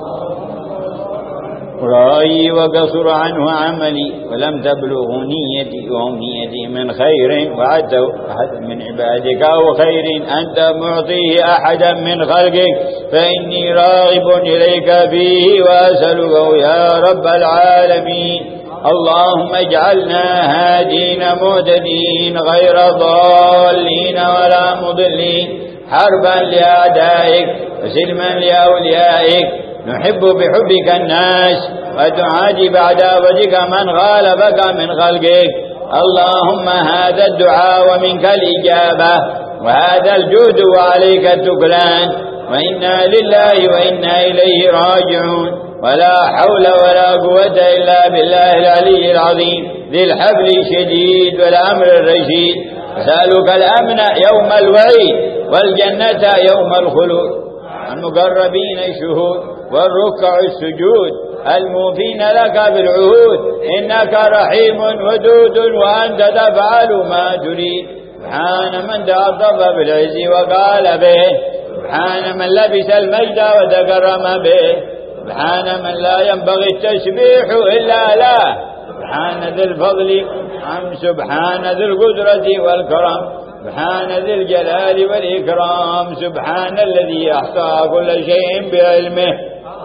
رأيي وقصر عنه عملي، ولم تبلغ نيتي وأمنيتي من خير وعدت أحد من عبادك أو خير أنت معطيه أحدا من خلقك، فإني راغب إليك فيه وأسألك يا رب العالمين. اللهم اجعلنا هادين مهتدين غير ضالين ولا مضلين، حربا لأعدائك وسلما لأوليائك. نحب بحبك الناس وتعادي بعداوتك من غالبك من خلقك. اللهم هذا الدعاء ومنك الإجابة، وهذا الجود وعليك التكلان، وإنا لله وإنا إليه راجعون، ولا حول ولا قوة إلا بالله العلي العظيم ذي الحبل الشديد والأمر الرشيد. أسألك الأمن يوم الوعيد، والجنة يوم الخلود، المقربين الشهود، والركع السجود، الموفين لك بالعهود. إنك رحيم ودود وأنت تفعل ما تريد. سبحان من تعطف بالعز وقال به، سبحان من لبس المجد وتكرم به، سبحان من لا ينبغي التسبيح إلا له، سبحان ذي الفضل عن سبحان ذي القدرة والكرم، سبحان ذي الجلال والإكرام، سبحان الذي أحصى كل شيء بعلمه.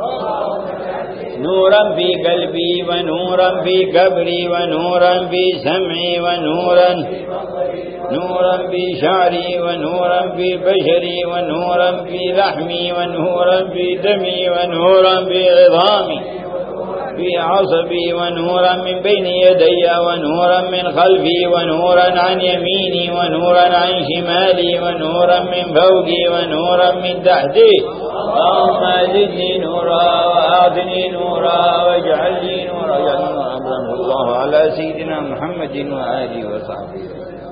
نورا في قلبي ونورا في قبري ونورا في سمعي ونورا نورا في شعري ونورا في بشري ونورا في لحمي ونورا في دمي ونورا في عظامي في عصبي ونورا من بين يدي ونورا من خلفي ونورا عن يميني ونورا عن شمالي ونورا من فوقي ونورا من تحتي. اللهم زدني نورا وأعطني نورا واجعل لي نورا. صلى الله على سيدنا محمد وآله وصحبه.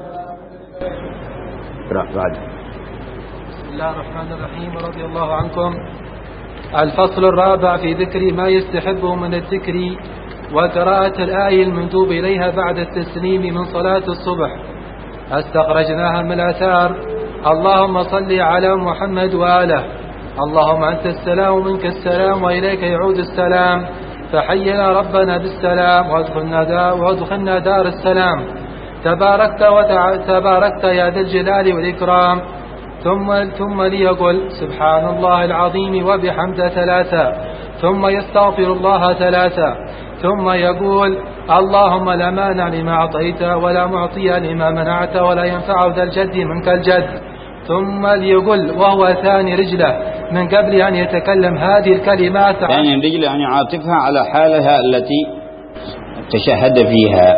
بسم الله الرحمن الرحيم. رضي الله عنكم. الفصل الرابع في ذكر ما يستحبه من الذكر وقراءة الآية المندوب إليها بعد التسليم من صلاة الصبح. استخرجناها من الآثار. اللهم صل على محمد وآله. اللهم أنت السلام منك السلام وإليك يعود السلام، فحينا ربنا بالسلام وادخلنا دار, وادخلنا دار السلام. تباركت, وتع... تباركت يا ذا الجلال والإكرام. ثم, ثم ليقل سبحان الله العظيم وبحمد ثلاثة، ثم يستغفر الله ثلاثة، ثم يقول اللهم لا مانع لما أعطيت ولا معطي لما منعت ولا ينفع ذا الجد منك الجد. ثم ليقل وهو ثاني رجله من قبل أن يتكلم هذه الكلمات. ثاني رجله يعني عاطفها على حالها التي تشهد فيها.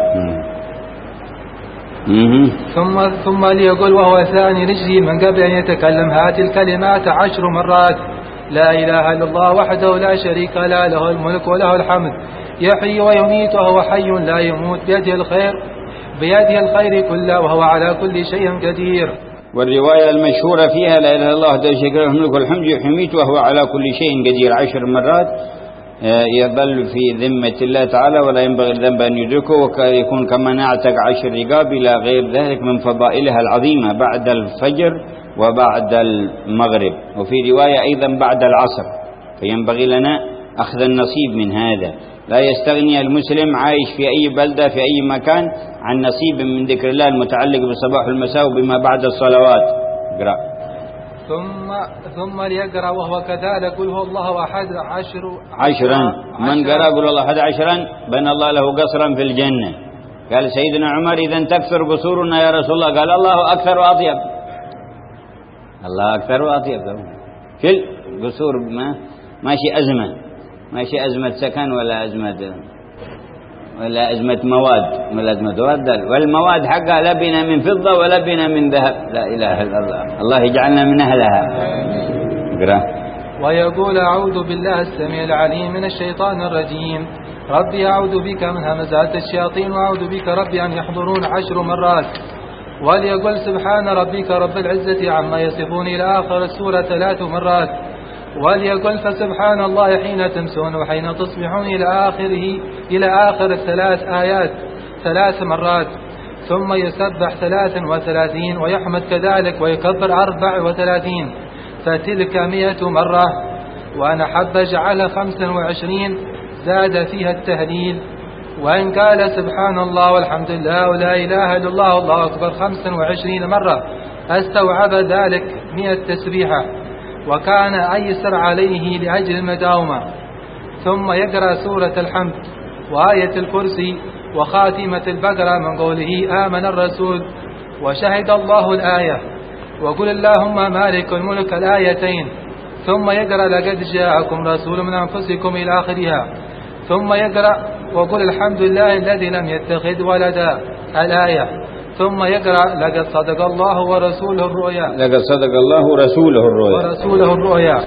ثم ثم ليقول وهو ثاني رجله من قبل أن يتكلم هذه الكلمات عشر مرات: لا إله إلا الله وحده لا شريك له، له الملك وله الحمد، يحيي ويميت وهو حي لا يموت، بيده الخير بيده الخير كله وهو على كل شيء قدير. والرواية المشهورة فيها لا إله إلا الله وحده لا شريك له الملك والحمد يحيي وهو على كل شيء قدير عشر مرات يظل في ذمة الله تعالى ولا ينبغي الذنب أن يدركه، ويكون كما نعتق عشر رقاب إلى غير ذلك من فضائلها العظيمة بعد الفجر وبعد المغرب، وفي رواية أيضا بعد العصر. فينبغي لنا أخذ النصيب من هذا. لا يستغني المسلم عايش في أي بلدة في أي مكان عن نصيب من ذكر الله المتعلق بالصباح والمساء وبما بعد الصلوات. اقرأ. ثم ثم ليقرأ وهو كذلك قل هو الله أحد عشر عشرا. من قرأ قل الله أحد عشرا بنى الله له قصرا في الجنة. قال سيدنا عمر إذا تكثر قصورنا يا رسول الله، قال الله أكثر وأطيب. الله أكثر وأطيب. كل قصور ما ماشي أزمة، ماشي أزمة سكن ولا أزمة ولا أزمة مواد ولا أزمة مواد، والمواد حقها لا بنا من فضة ولا بنا من ذهب. لا إله إلا الله، الله يجعلنا من أهلها. اقرأ. ويقول أعوذ بالله السميع العليم من الشيطان الرجيم، ربي أعوذ بك من همزات الشياطين وأعوذ بك ربي أن يحضرون عشر مرات. وليقول سبحان ربك رب العزة عما يصفون إلى آخر السورة ثلاث مرات. وليقل فسبحان الله حين تمسون وحين تصبحون إلى آخره إلى آخر الثلاث آيات ثلاث مرات. ثم يسبح ثلاث وثلاثين ويحمد كذلك ويكبر أربع وثلاثين، فتلك مئة مرة. وأنا حب جعل خمسا وعشرين زاد فيها التهليل. وإن قال سبحان الله والحمد لله ولا إله إلا الله والله أكبر خمسا وعشرين مرة استوعب ذلك مئة تسبيحة، وكان أيسر عليه لأجل المداومة. ثم يقرأ سورة الحمد وآية الكرسي وخاتمة البقرة من قوله آمن الرسول وشهد الله الآية، وقل اللهم مالك الملك الآيتين. ثم يقرأ لقد جاءكم رسول من أنفسكم إلى آخرها. ثم يقرأ وقل الحمد لله الذي لم يتخذ ولدا الآية. ثم يقرأ لقد صدق الله ورسوله الرؤيا. لقد صدق الله ورسوله الرؤيا. ورسوله الرؤيا.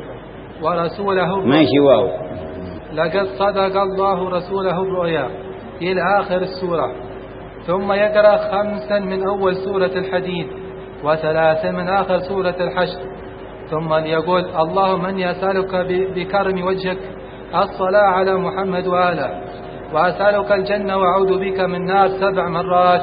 ورسوله الرؤيا. ماشي واو. لقد صدق الله رسوله الرؤيا إلى آخر السورة. ثم يقرأ خمسا من أول سورة الحديد وثلاثا من آخر سورة الحشر. ثم يقول اللهم إني أسألك بكرم وجهك الصلاة على محمد وآله، وأسألك الجنة وأعوذ بك من النار سبع مرات.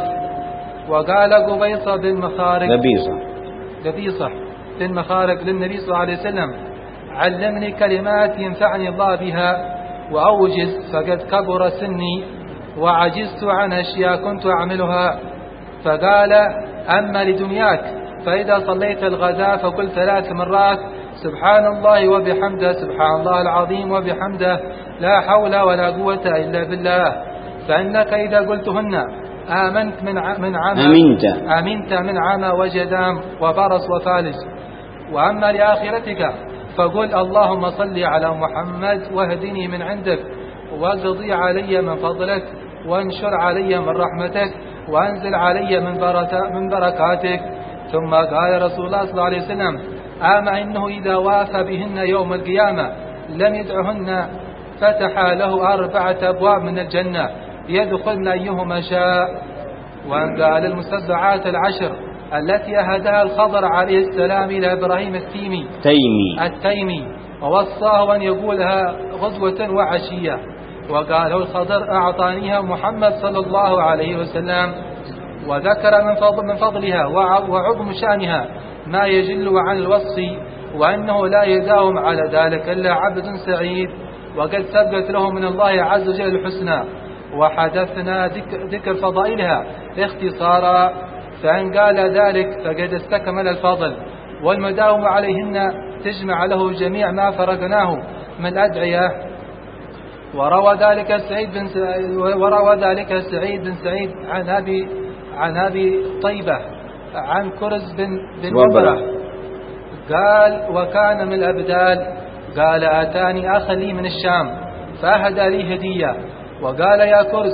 وقال قبيصة بن مخارق قبيصة قبيصة بن مخارق للنبي صلى الله عليه وسلم علمني كلمات ينفعني الله بها وأوجز، فقد كبر سني وعجزت عن أشياء كنت أعملها. فقال أما لدنياك فإذا صليت الغداء فقل ثلاث مرات سبحان الله وبحمده سبحان الله العظيم وبحمده لا حول ولا قوة إلا بالله، فإنك إذا قلتهن آمنت من من عمى أمنت أمنت من عمى وجدام وبرص وفالج. وأما لآخرتك فقل اللهم صل على محمد واهدني من عندك واقضي علي من فضلك وانشر علي من رحمتك وانزل علي من من بركاتك. ثم قال رسول الله صلى الله عليه وسلم أما إنه إذا وافى بهن يوم القيامة لم يدعهن فتح له أربعة أبواب من الجنة يدخلن أيهما شاء. وأن قال المسبعات العشر التي أهدها الخضر عليه السلام إلى إبراهيم التيمي تيمي التيمي ووصاه أن يقولها غدوة وعشية. وقال الخضر أعطانيها محمد صلى الله عليه وسلم. وذكر من فضل من فضلها وعظم شأنها ما يجل عن الوصف، وأنه لا يداوم على ذلك إلا عبد سعيد وقد ثبت له من الله عز وجل الحسنى. وحدثنا ذكر, ذكر فضائلها اختصارا، فإن قال ذلك فقد استكمل الفضل، والمداوم عليهن تجمع له جميع ما فرقناه من أدعية. وروى ذلك سعيد بن وروى ذلك سعيد بن سعيد عن أبي عن أبي طيبة عن كرز بن بن وبرة قال وكان من الأبدال قال أتاني أخ لي من الشام فأهدى لي هدية وقال يا كرز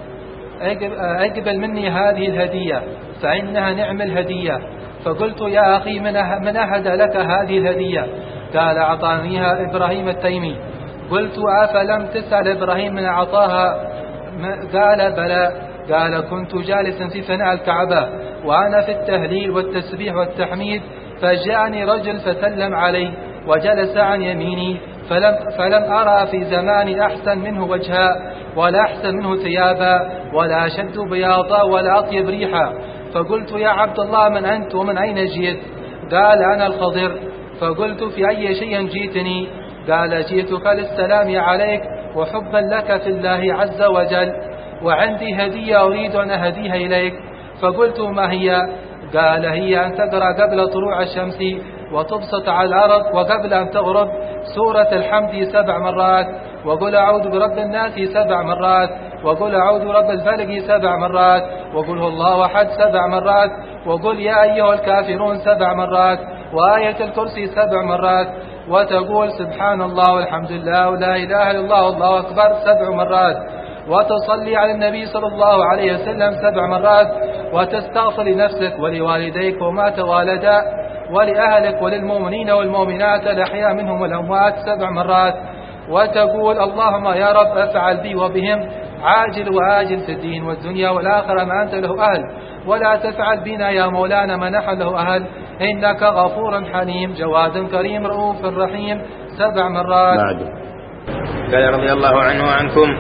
اقبل مني هذه الهدية فإنها نعم الهدية. فقلت يا أخي من أهدى لك هذه الهدية؟ قال أعطانيها إبراهيم التيمي. قلت أفلم تسأل إبراهيم من أعطاها؟ قال بلى. قال كنت جالسا في فناء الكعبة وأنا في التهليل والتسبيح والتحميد، فجاءني رجل فسلم علي وجلس عن يميني، فلم, فلم أرى في زمان أحسن منه وجها، ولا أحسن منه ثيابا، ولا أشد بياضا، ولا أطيب ريحا. فقلت: يا عبد الله، من أنت ومن أين جئت؟ قال: أنا الخضر. فقلت: في أي شيء جئتني؟ قال: جئتك للسلام عليك وحبا لك في الله عز وجل، وعندي هدية أريد أن أهديها إليك. فقلت: ما هي؟ قال: هي أن تقرأ قبل طلوع الشمس وتبسط على الأرض، وقبل أن تغرب سورة الحمد سبع مرات، وقل أعوذ برب الناس سبع مرات، وقل أعوذ برب الفلق سبع مرات، وقل هو الله أحد سبع مرات، وقل يا أيها الكافرون سبع مرات، وآية الكرسي سبع مرات، وتقول سبحان الله والحمد لله ولا إله إلا الله والله أكبر سبع مرات، وتصلي على النبي صلى الله عليه وسلم سبع مرات، وتستغفر لنفسك ولوالديك وما توالدا، ولأهلك وللمؤمنين والمؤمنات الأحياء منهم والأموات سبع مرات، وتقول اللهم يا رب افعل بي وبهم عاجل وآجل في الدين والدنيا والآخرة ما أنت له أهل، ولا تفعل بنا يا مولانا ما نحن له أهل، إنك غفور حليم جواد كريم رؤوف رحيم سبع مرات. بعد. قال رضي الله عنه وعنكم: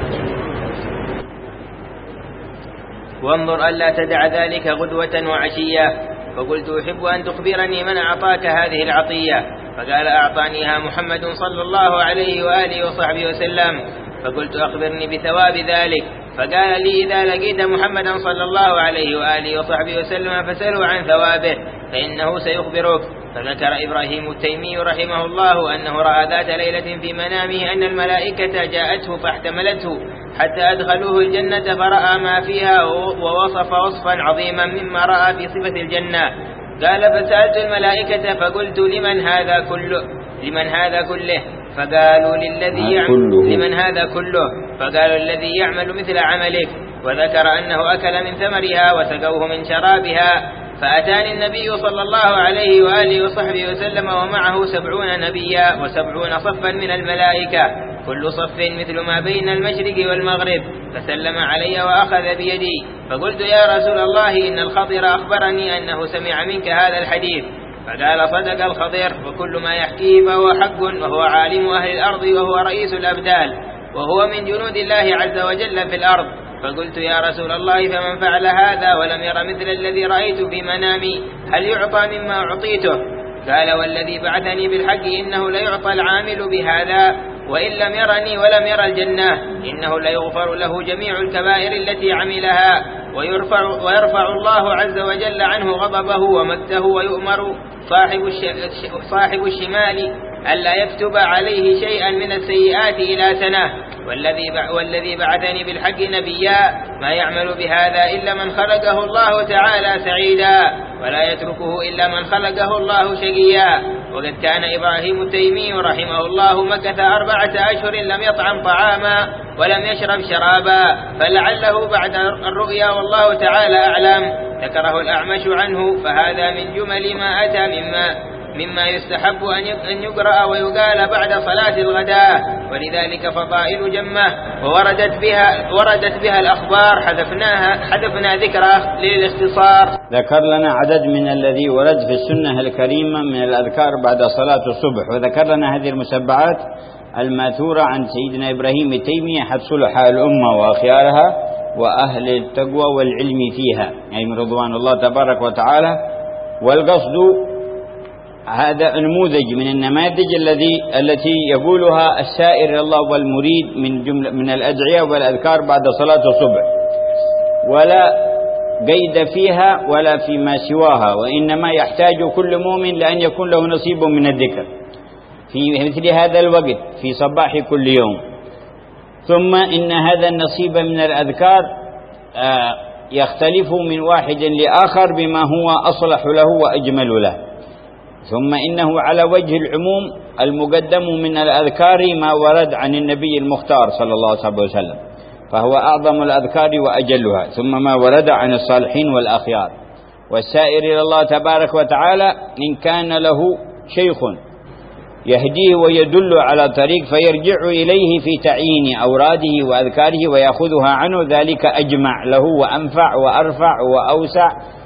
وانظر ألا تدع ذلك غدوة وعشية. فقلت: أحب أن تخبرني من أعطاك هذه العطية؟ فقال: أعطانيها محمد صلى الله عليه وآله وصحبه وسلم. فقلت: أخبرني بثواب ذلك. فقال لي: إذا لقيت محمدا صلى الله عليه وآله وصحبه وسلم فسأله عن ثوابه فإنه سيخبرك. فذكر إبراهيم التيمي رحمه الله أنه رأى ذات ليلة في منامه أن الملائكة جاءته فاحتملته حتى أدخلوه الجنة فرأى ما فيها، ووصف وصفا عظيما مما رأى في صفة الجنة. قال: فسألت الملائكة فقلت: لمن هذا كله؟ لمن هذا كله؟ فقالوا: للذي يعمل. لمن هذا كله؟ فقالوا: الذي يعمل مثل عملك. وذكر أنه أكل من ثمرها وسقوه من شرابها. فأتاني النبي صلى الله عليه وآله وصحبه وسلم ومعه سبعون نبيا وسبعون صفا من الملائكة، كل صف مثل ما بين المشرق والمغرب، فسلم علي وأخذ بيدي. فقلت: يا رسول الله، إن الخضر أخبرني أنه سمع منك هذا الحديث. فقال: صدق الخضر، وكل ما يحكيه فهو حق، وهو عالم أهل الأرض، وهو رئيس الأبدال، وهو من جنود الله عز وجل في الأرض. فقلت: يا رسول الله، فمن فعل هذا ولم ير مثل الذي رأيت في منامي هل يعطى مما أعطيته؟ قال: والذي بعثني بالحق إنه ليعطى العامل بهذا وإن لم يرني ولم ير الجنة، إنه ليغفر له جميع الكبائر التي عملها، ويرفع, ويرفع الله عز وجل عنه غضبه ومكته، ويؤمر صاحب, صاحب الشمال ألا يكتب عليه شيئا من السيئات إلى سنة. والذي, والذي بعثني بالحق نبيا ما يعمل بهذا إلا من خلقه الله تعالى سعيدا، ولا يتركه إلا من خلقه الله شقيا. وقد كان إبراهيم التيمي رحمه الله مكث أربعة أشهر لم يطعم طعاما ولم يشرب شرابا، فلعله بعد الرؤيا والله تعالى أعلم ذكره الأعمش عنه. فهذا من جمل ما أتى مما مما يستحب أن يقرأ ويقال بعد صلاة الغداء، ولذلك فضائل جمة ووردت بها وردت بها الأخبار حذفناها حذفنا ذكرها للاختصار. ذكر لنا عدد من الذي ورد في السنة الكريمة من الأذكار بعد صلاة الصبح، وذكر لنا هذه المسبعات الماثورة عن سيدنا إبراهيم التيمي أحد صلحاء الأمة وأخيارها وأهل التقوى والعلم فيها، أي من رضوان الله تبارك وتعالى. والقصد هذا نموذج من النماذج الذي التي يقولها السائر إلى الله والمريد من جملة من الأدعية والأذكار بعد صلاة الصبح، ولا قيد فيها ولا فيما سواها، وإنما يحتاج كل مؤمن لأن يكون له نصيب من الذكر في مثل هذا الوقت في صباح كل يوم. ثم إن هذا النصيب من الأذكار يختلف من واحد لآخر بما هو أصلح له وأجمل له. ثم إنه على وجه العموم المقدم من الأذكار ما ورد عن النبي المختار صلى الله عليه وسلم، فهو أعظم الأذكار وأجلها، ثم ما ورد عن الصالحين والأخيار. والسائر إلى الله تبارك وتعالى إن كان له شيخ يهديه ويدل على طريق فيرجع إليه في تعيين أوراده وأذكاره ويأخذها عنه، ذلك أجمع له وأنفع وأرفع وأوسع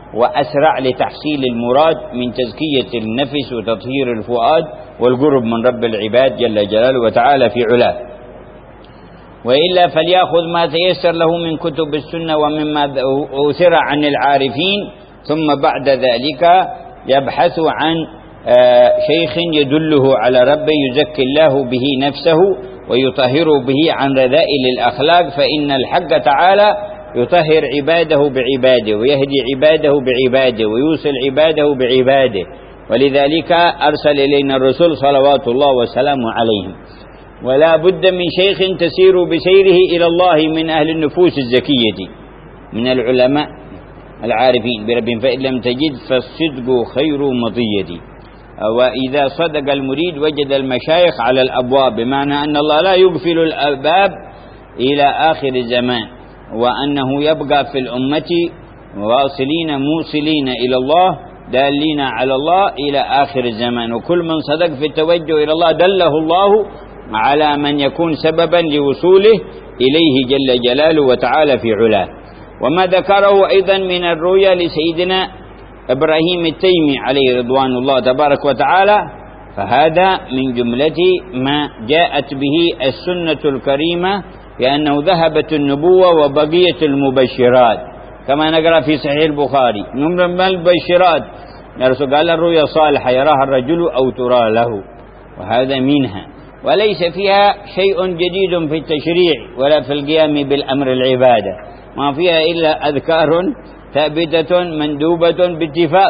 وأسرع لتحصيل المراد من تزكية النفس وتطهير الفؤاد والقرب من رب العباد جل جلاله وتعالى في علاه. وإلا فليأخذ ما تيسر له من كتب السنة ومما أثر عن العارفين، ثم بعد ذلك يبحث عن شيخ يدله على ربه يزكي الله به نفسه ويطهر به عن رذائل الأخلاق، فإن الحق تعالى يطهر عباده بعباده ويهدي عباده بعباده ويوصل عباده بعباده، ولذلك أرسل إلينا الرسول صلوات الله وسلامه عليهم. ولا بد من شيخ تسير بسيره إلى الله من أهل النفوس الزكية من العلماء العارفين بربهم، فإن لم تجد فالصدق خير مطية. وإذا صدق المريد وجد المشايخ على الأبواب، بمعنى أن الله لا يغفل الأبواب إلى آخر الزمان، وأنه يبقى في الأمة واصلين موصلين إلى الله دالين على الله إلى آخر الزمان. وكل من صدق في التوجه إلى الله دله الله على من يكون سببا لوصوله إليه جل جلاله وتعالى في علاه. وما ذكره أيضا من الرؤيا لسيدنا إبراهيم التيمي عليه رضوان الله تبارك وتعالى، فهذا من جملة ما جاءت به السنة الكريمة، لأنه ذهبت النبوة وبقية المبشرات، كما نقرأ في صحيح البخاري من المبشرات الرسول قال الرؤيا صالحة يراها الرجل أو ترى له، وهذا منها، وليس فيها شيء جديد في التشريع ولا في القيام بالأمر العبادة، ما فيها إلا أذكار ثابتة مندوبة باتفاق.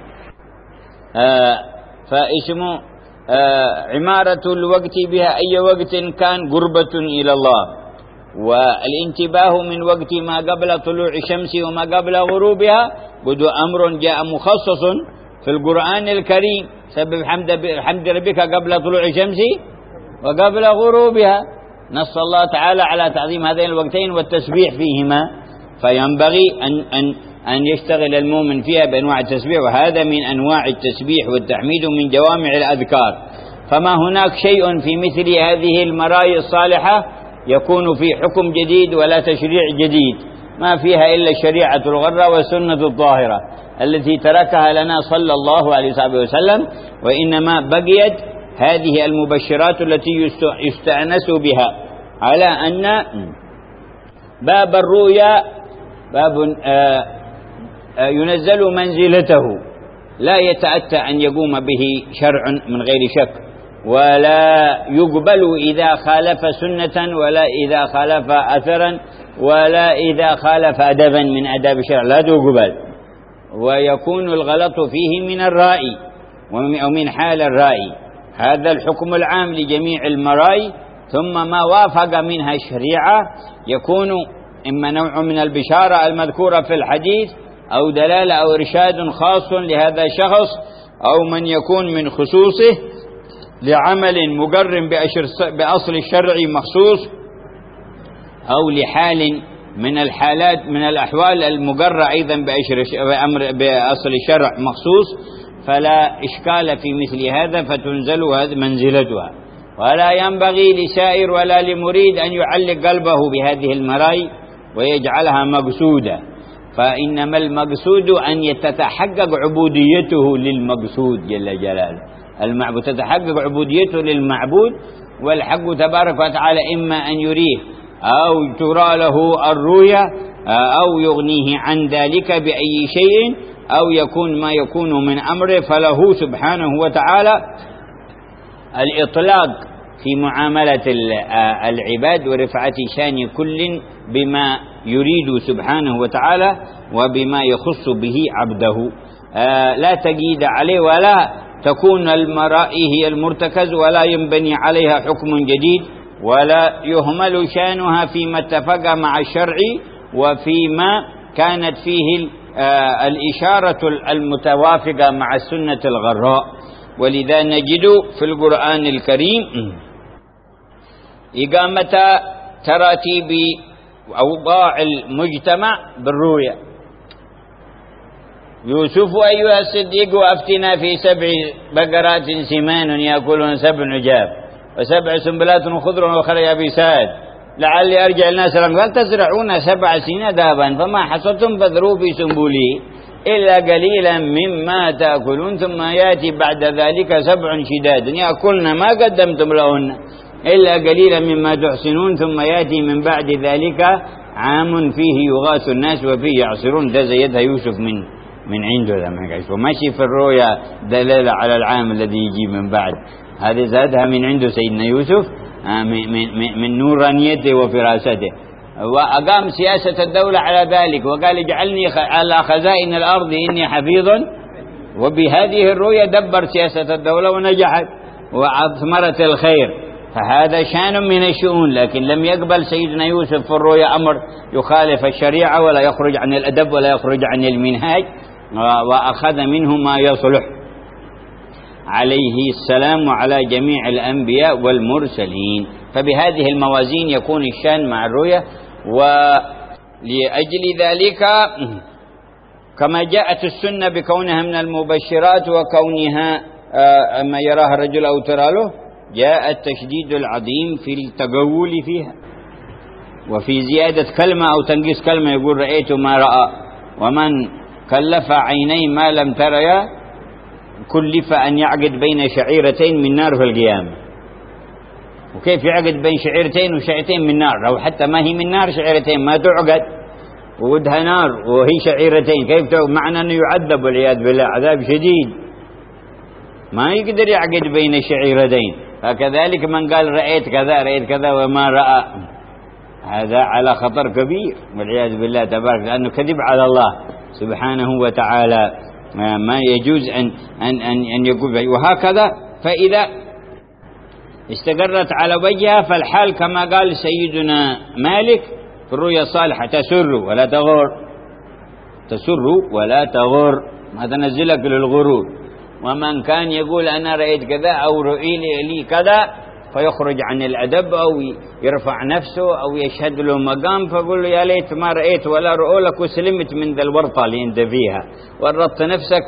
آه فاسمه آه عمارة الوقت بها أي وقت كان قربة إلى الله، والانتباه من وقت ما قبل طلوع الشمس وما قبل غروبها بدو أمر جاء مخصص في القرآن الكريم، سبب حمد, حمد ربك قبل طلوع الشمس وقبل غروبها، نص الله تعالى على تعظيم هذين الوقتين والتسبيح فيهما، فينبغي أن, أن, أن يشتغل المؤمن فيها بأنواع التسبيح، وهذا من أنواع التسبيح والتحميد من جوامع الأذكار. فما هناك شيء في مثل هذه المرايا الصالحة يكون في حكم جديد ولا تشريع جديد، ما فيها إلا الشريعة الغرة والسنة الظاهرة التي تركها لنا صلى الله عليه وسلم، وإنما بقيت هذه المبشرات التي يستأنس بها على أن باب الرؤيا باب ينزل منزلته لا يتأتى أن يقوم به شرع من غير شك، ولا يقبل إذا خالف سنة ولا إذا خالف أثرا ولا إذا خالف أدبا من أداب الشرع لا تقبل، ويكون الغلط فيه من الرائي أو من حال الرائي. هذا الحكم العام لجميع المراي، ثم ما وافق منها الشريعة يكون إما نوع من البشارة المذكورة في الحديث أو دلالة أو إرشاد خاص لهذا الشخص، أو من يكون من خصوصه لعمل مقرن بأصل الشرع مخصوص، أو لحال من الحالات من الأحوال المقرة أيضا بأصل الشرع مخصوص، فلا إشكال في مثل هذا فتنزل هذه منزلتها. ولا ينبغي لسائر ولا لمريد أن يعلق قلبه بهذه المراي ويجعلها مقصودة، فإنما المقصود أن يتتحقق عبوديته للمقصود جل جلاله، المعبود تتحقق عبوديته للمعبود، والحق تبارك وتعالى إما أن يريه أو ترى له الرؤيا أو يغنيه عن ذلك بأي شيء، أو يكون ما يكون من أمره، فله سبحانه وتعالى الإطلاق في معاملة العباد ورفعة شان كل بما يريد سبحانه وتعالى وبما يخص به عبده، لا تقييد عليه ولا تكون المرائي هي المرتكز ولا ينبني عليها حكم جديد، ولا يهمل شانها فيما اتفق مع الشرع وفيما كانت فيه الإشارة المتوافقة مع السنة الغراء. ولذا نجد في القرآن الكريم إقامة تراتيب أوضاع المجتمع بالرؤيا. يوسف أيها الصديق أفتنا في سبع بقرات سمان يأكلون سبع عجاف وسبع سنبلات خضر وأخرى يابسات لعلي أرجع الناس لهم قال تزرعون سبع سنين دابا فما حصدتم فذروا في سنبله إلا قليلا مما تأكلون ثم يأتي بعد ذلك سبع شداد يأكلن ما قدمتم لهن إلا قليلا مما تحسنون ثم يأتي من بعد ذلك عام فيه يغاث الناس وفيه يعصرون. ده زيدها يوسف من من عنده لما وماشي في الرؤيا دلالة على العام الذي يجي من بعد. هذه زادها من عنده سيدنا يوسف من, من, من نورانيته وفراسته. وأقام سياسة الدولة على ذلك وقال اجعلني على خزائن الأرض إني حفيظ. وبهذه الرؤيا دبر سياسة الدولة ونجحت وأثمرت الخير. فهذا شان من الشؤون. لكن لم يقبل سيدنا يوسف في الرؤيا أمر يخالف الشريعة ولا يخرج عن الأدب ولا يخرج عن المنهاج وأخذ منه ما يصلح عليه السلام وعلى جميع الأنبياء والمرسلين. فبهذه الموازين يكون الشان مع الرؤيا. ولأجل ذلك كما جاءت السنة بكونها من المبشرات وكونها ما يراها الرجل أو ترى له جاء التشديد العظيم في التقول فيها وفي زيادة كلمة أو تنقيص كلمة يقول رأيت ما رأى. ومن كلف عيني ما لم تريا كلف أن يعقد بين شعيرتين من نار في القيامة. وكيف يعقد بين شعيرتين وشعيرتين من نار؟ لو حتى ما هي من نار شعيرتين ما تعقد وودها نار وهي شعيرتين كيف تعقد؟ معنى أنه يعذب والعياذ بالله عذاب شديد ما يقدر يعقد بين شعيرتين. فكذلك من قال رأيت كذا رأيت كذا وما رأى هذا على خطر كبير والعياذ بالله تبارك لأنه كذب على الله سبحانه وتعالى ما يجوز أن, أن, أن, أن يقول. وهكذا فإذا استقرت على وجهها فالحال كما قال سيدنا مالك في الرؤيا الصالحة تسر ولا تغر تسر ولا تغر ما تنزلك للغرور. ومن كان يقول أنا رأيت كذا أو رؤي لي كذا فيخرج عن الأدب أو يرفع نفسه أو يشهد له مقام فيقول له يا ليت ما رأيت ولا رؤوا لك وسلمت من ذا الورطة اللي انت فيها ورطت نفسك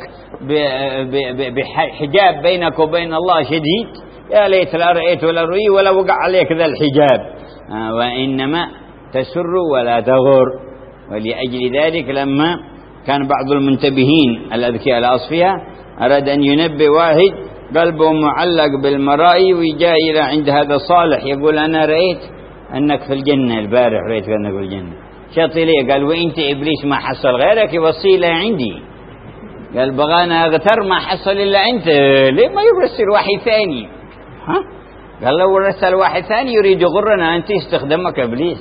بحجاب بينك وبين الله شديد. يا ليت لا رأيت ولا رؤي ولا وقع عليك ذا الحجاب. آه وإنما تسر ولا تغر. ولأجل ذلك لما كان بعض المنتبهين الأذكياء الأصفياء أراد أن ينبه واحد قلبه معلق بالمرائي ويجاء إلى عند هذا صالح يقول أنا رأيت أنك في الجنة البارح رأيت أنك في الجنة شاطي ليه؟ قال وإنت إبليس ما حصل غيرك وصيلة عندي. قال بغانا أغتر ما حصل إلا أنت ليه ما يرسل واحد ثاني؟ ها؟ قال لو رسل واحد ثاني يريد يغرنا أنت استخدمك إبليس.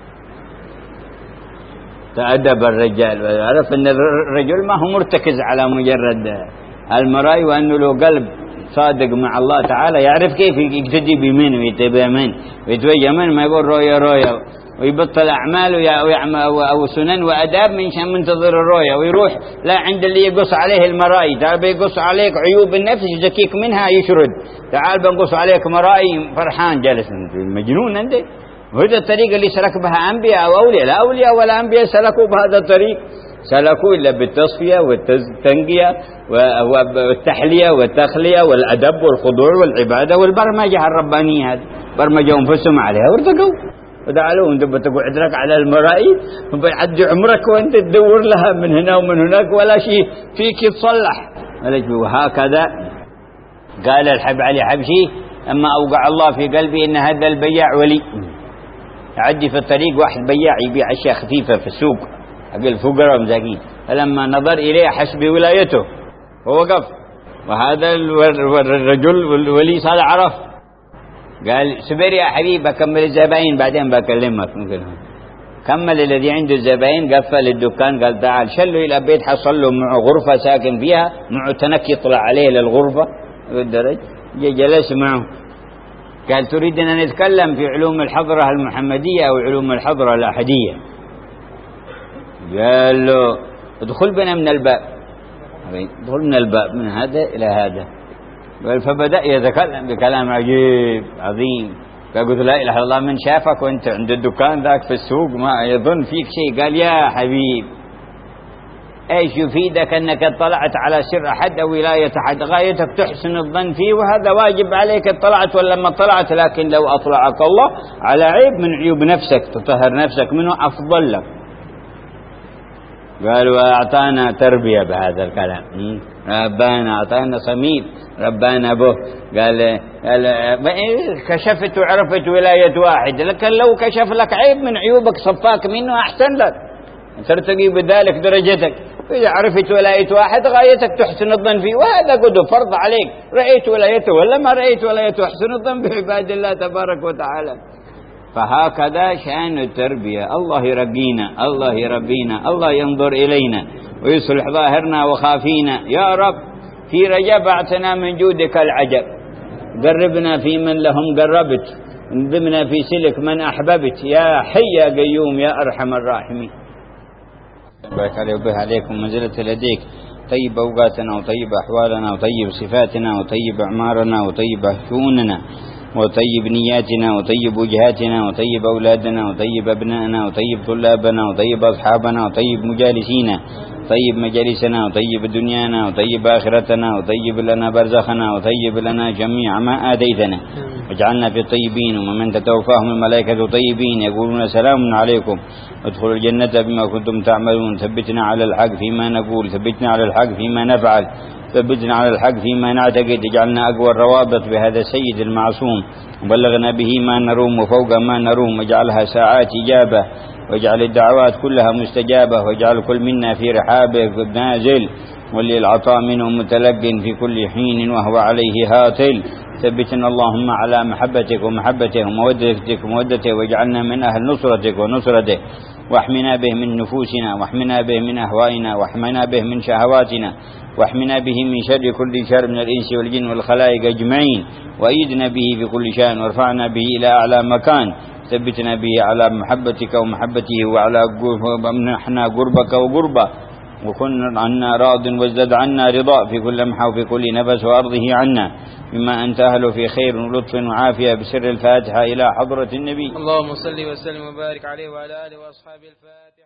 تأدب الرجال وعرف أن الرجل ما هو مرتكز على مجرد المرأي وأنه له قلب صادق مع الله تعالى يعرف كيف يقتدي بمن ويتبع من ويتوجه من ما يقول رؤيا رؤيا ويبطل أعمال ويعمل أو سنن وأداب من شان منتظر الرؤيا ويروح لا عند اللي يقص عليه المرائي. تعال بيقص عليك عيوب النفس يزكيك منها يشرد. تعال بنقص عليك مرائي فرحان جالس مجنون أنت. وهذا الطريق اللي سلك بها أنبياء أو أولياء لا أولياء ولا أنبياء سلكوا بهذا الطريق سلكوا إلا بالتصفية والتنقية والتحلية والتخلية والأدب والخضوع والعبادة والبرمجة الربانية هذه برمجوا أنفسهم عليها وارتقوا ودعلوا أنت بتقعد لك على المرائي وبيعدي عمرك وأنت تدور لها من هنا ومن هناك ولا شيء فيك يتصلح. وهكذا قال الحب علي حبشي أما أوقع الله في قلبي إن هذا البياع ولي. يعدي في الطريق واحد بياع يبيع أشياء خفيفة في السوق حق الفقراء ومساكين فلما نظر إليه حس بولايته فوقف. وهذا الرجل والولي صار عرف قال سبير يا حبيب أكمل الزبائن بعدين بكلمك. ممكن كمل الذي عنده الزبائن قفل الدكان قال تعال شلوا إلى بيت حصل له معه غرفة ساكن فيها معه تنك يطلع عليه للغرفة بالدرج جلس معه قال تريد أن نتكلم في علوم الحضرة المحمدية أو علوم الحضرة الأحدية؟ قال له ادخل بنا من الباب. ادخل من الباب من هذا إلى هذا. قال فبدأ يتكلم بكلام عجيب عظيم. قال قلت لا إله إلا الله من شافك وانت عند الدكان ذاك في السوق ما يظن فيك شيء. قال يا حبيب ايش يفيدك انك اطلعت على سر احد او ولاية احد غايتك تحسن الظن فيه وهذا واجب عليك اطلعت ولا ما اطلعت. لكن لو اطلعك الله على عيب من عيوب نفسك تطهر نفسك منه افضل لك. قالوا أعطانا تربية بهذا الكلام، ربنا أعطانا صميم، ربنا به. قال, قال كشفت وعرفت ولاية واحد، لكن لو كشف لك عيب من عيوبك صفاك منه أحسن لك، ترتقي بذلك درجتك. إذا عرفت ولاية واحد غايتك تحسن الظن فيه، وهذا قد فرض عليك، رأيت ولايته ولا ما رأيت ولايته، احسن الظن بعباد الله تبارك وتعالى. فهكذا شأن التربية. الله يربينا، الله يربينا، الله ينظر إلينا ويصلح ظاهرنا وخافينا يا رب. في رجب أعطنا من جودك العجب، قربنا في من لهم قربت، انضمنا في سلك من أحببت، يا حي يا قيوم يا أرحم الراحمين. بارك عليه وبه عليكم منزلة لديك، طيب أوقاتنا وطيب أحوالنا وطيب صفاتنا وطيب أعمارنا وطيب شؤوننا وطيب نياتنا وطيب وجهاتنا وطيب أولادنا وطيب أبنائنا وطيب طلابنا وطيب أصحابنا وطيب مجالسينا، طيب مجالسنا وطيب دنيانا وطيب آخرتنا وطيب لنا برزخنا وطيب لنا جميع ما آتيتنا، واجعلنا في الطيبين ومن تتوفاهم الملائكة طيبين يقولون سلام عليكم ادخلوا الجنة بما كنتم تعملون. ثبتنا على الحق فيما نقول، ثبتنا على الحق فيما نفعل، ثبتنا على الحق فيما نعتقد، اجعلنا أقوى الروابط بهذا السيد المعصوم، وبلغنا به ما نروم وفوق ما نروم، واجعلها ساعات إجابة، واجعل الدعوات كلها مستجابة، واجعل كل منا في رحابك نازل، وللعطاء منه متلق في كل حين وهو عليه هاطل. ثبتنا اللهم على محبتك ومحبته ومودتك ومودته، واجعلنا من أهل نصرتك ونصرته، واحمنا به من نفوسنا، واحمنا به من أهوائنا، واحمنا به من شهواتنا، واحمنا به من شر كل شر من الإنس والجن والخلائق أجمعين، وأيدنا به في كل شأن، وارفعنا به إلى أعلى مكان. ثبتنا به على محبتك ومحبته، وعلى منحنا قربك وقربه، وكن عنا راض وازدد عنا رضا في كل لمحة وفي كل نفس، وأرضه عنا مما أنت أهله في خير ولطف وعافية، بسر الفاتحة إلى حضرة النبي. اللهم صل وسلم وبارك عليه وعلى آله وأصحابه. الفاتحة.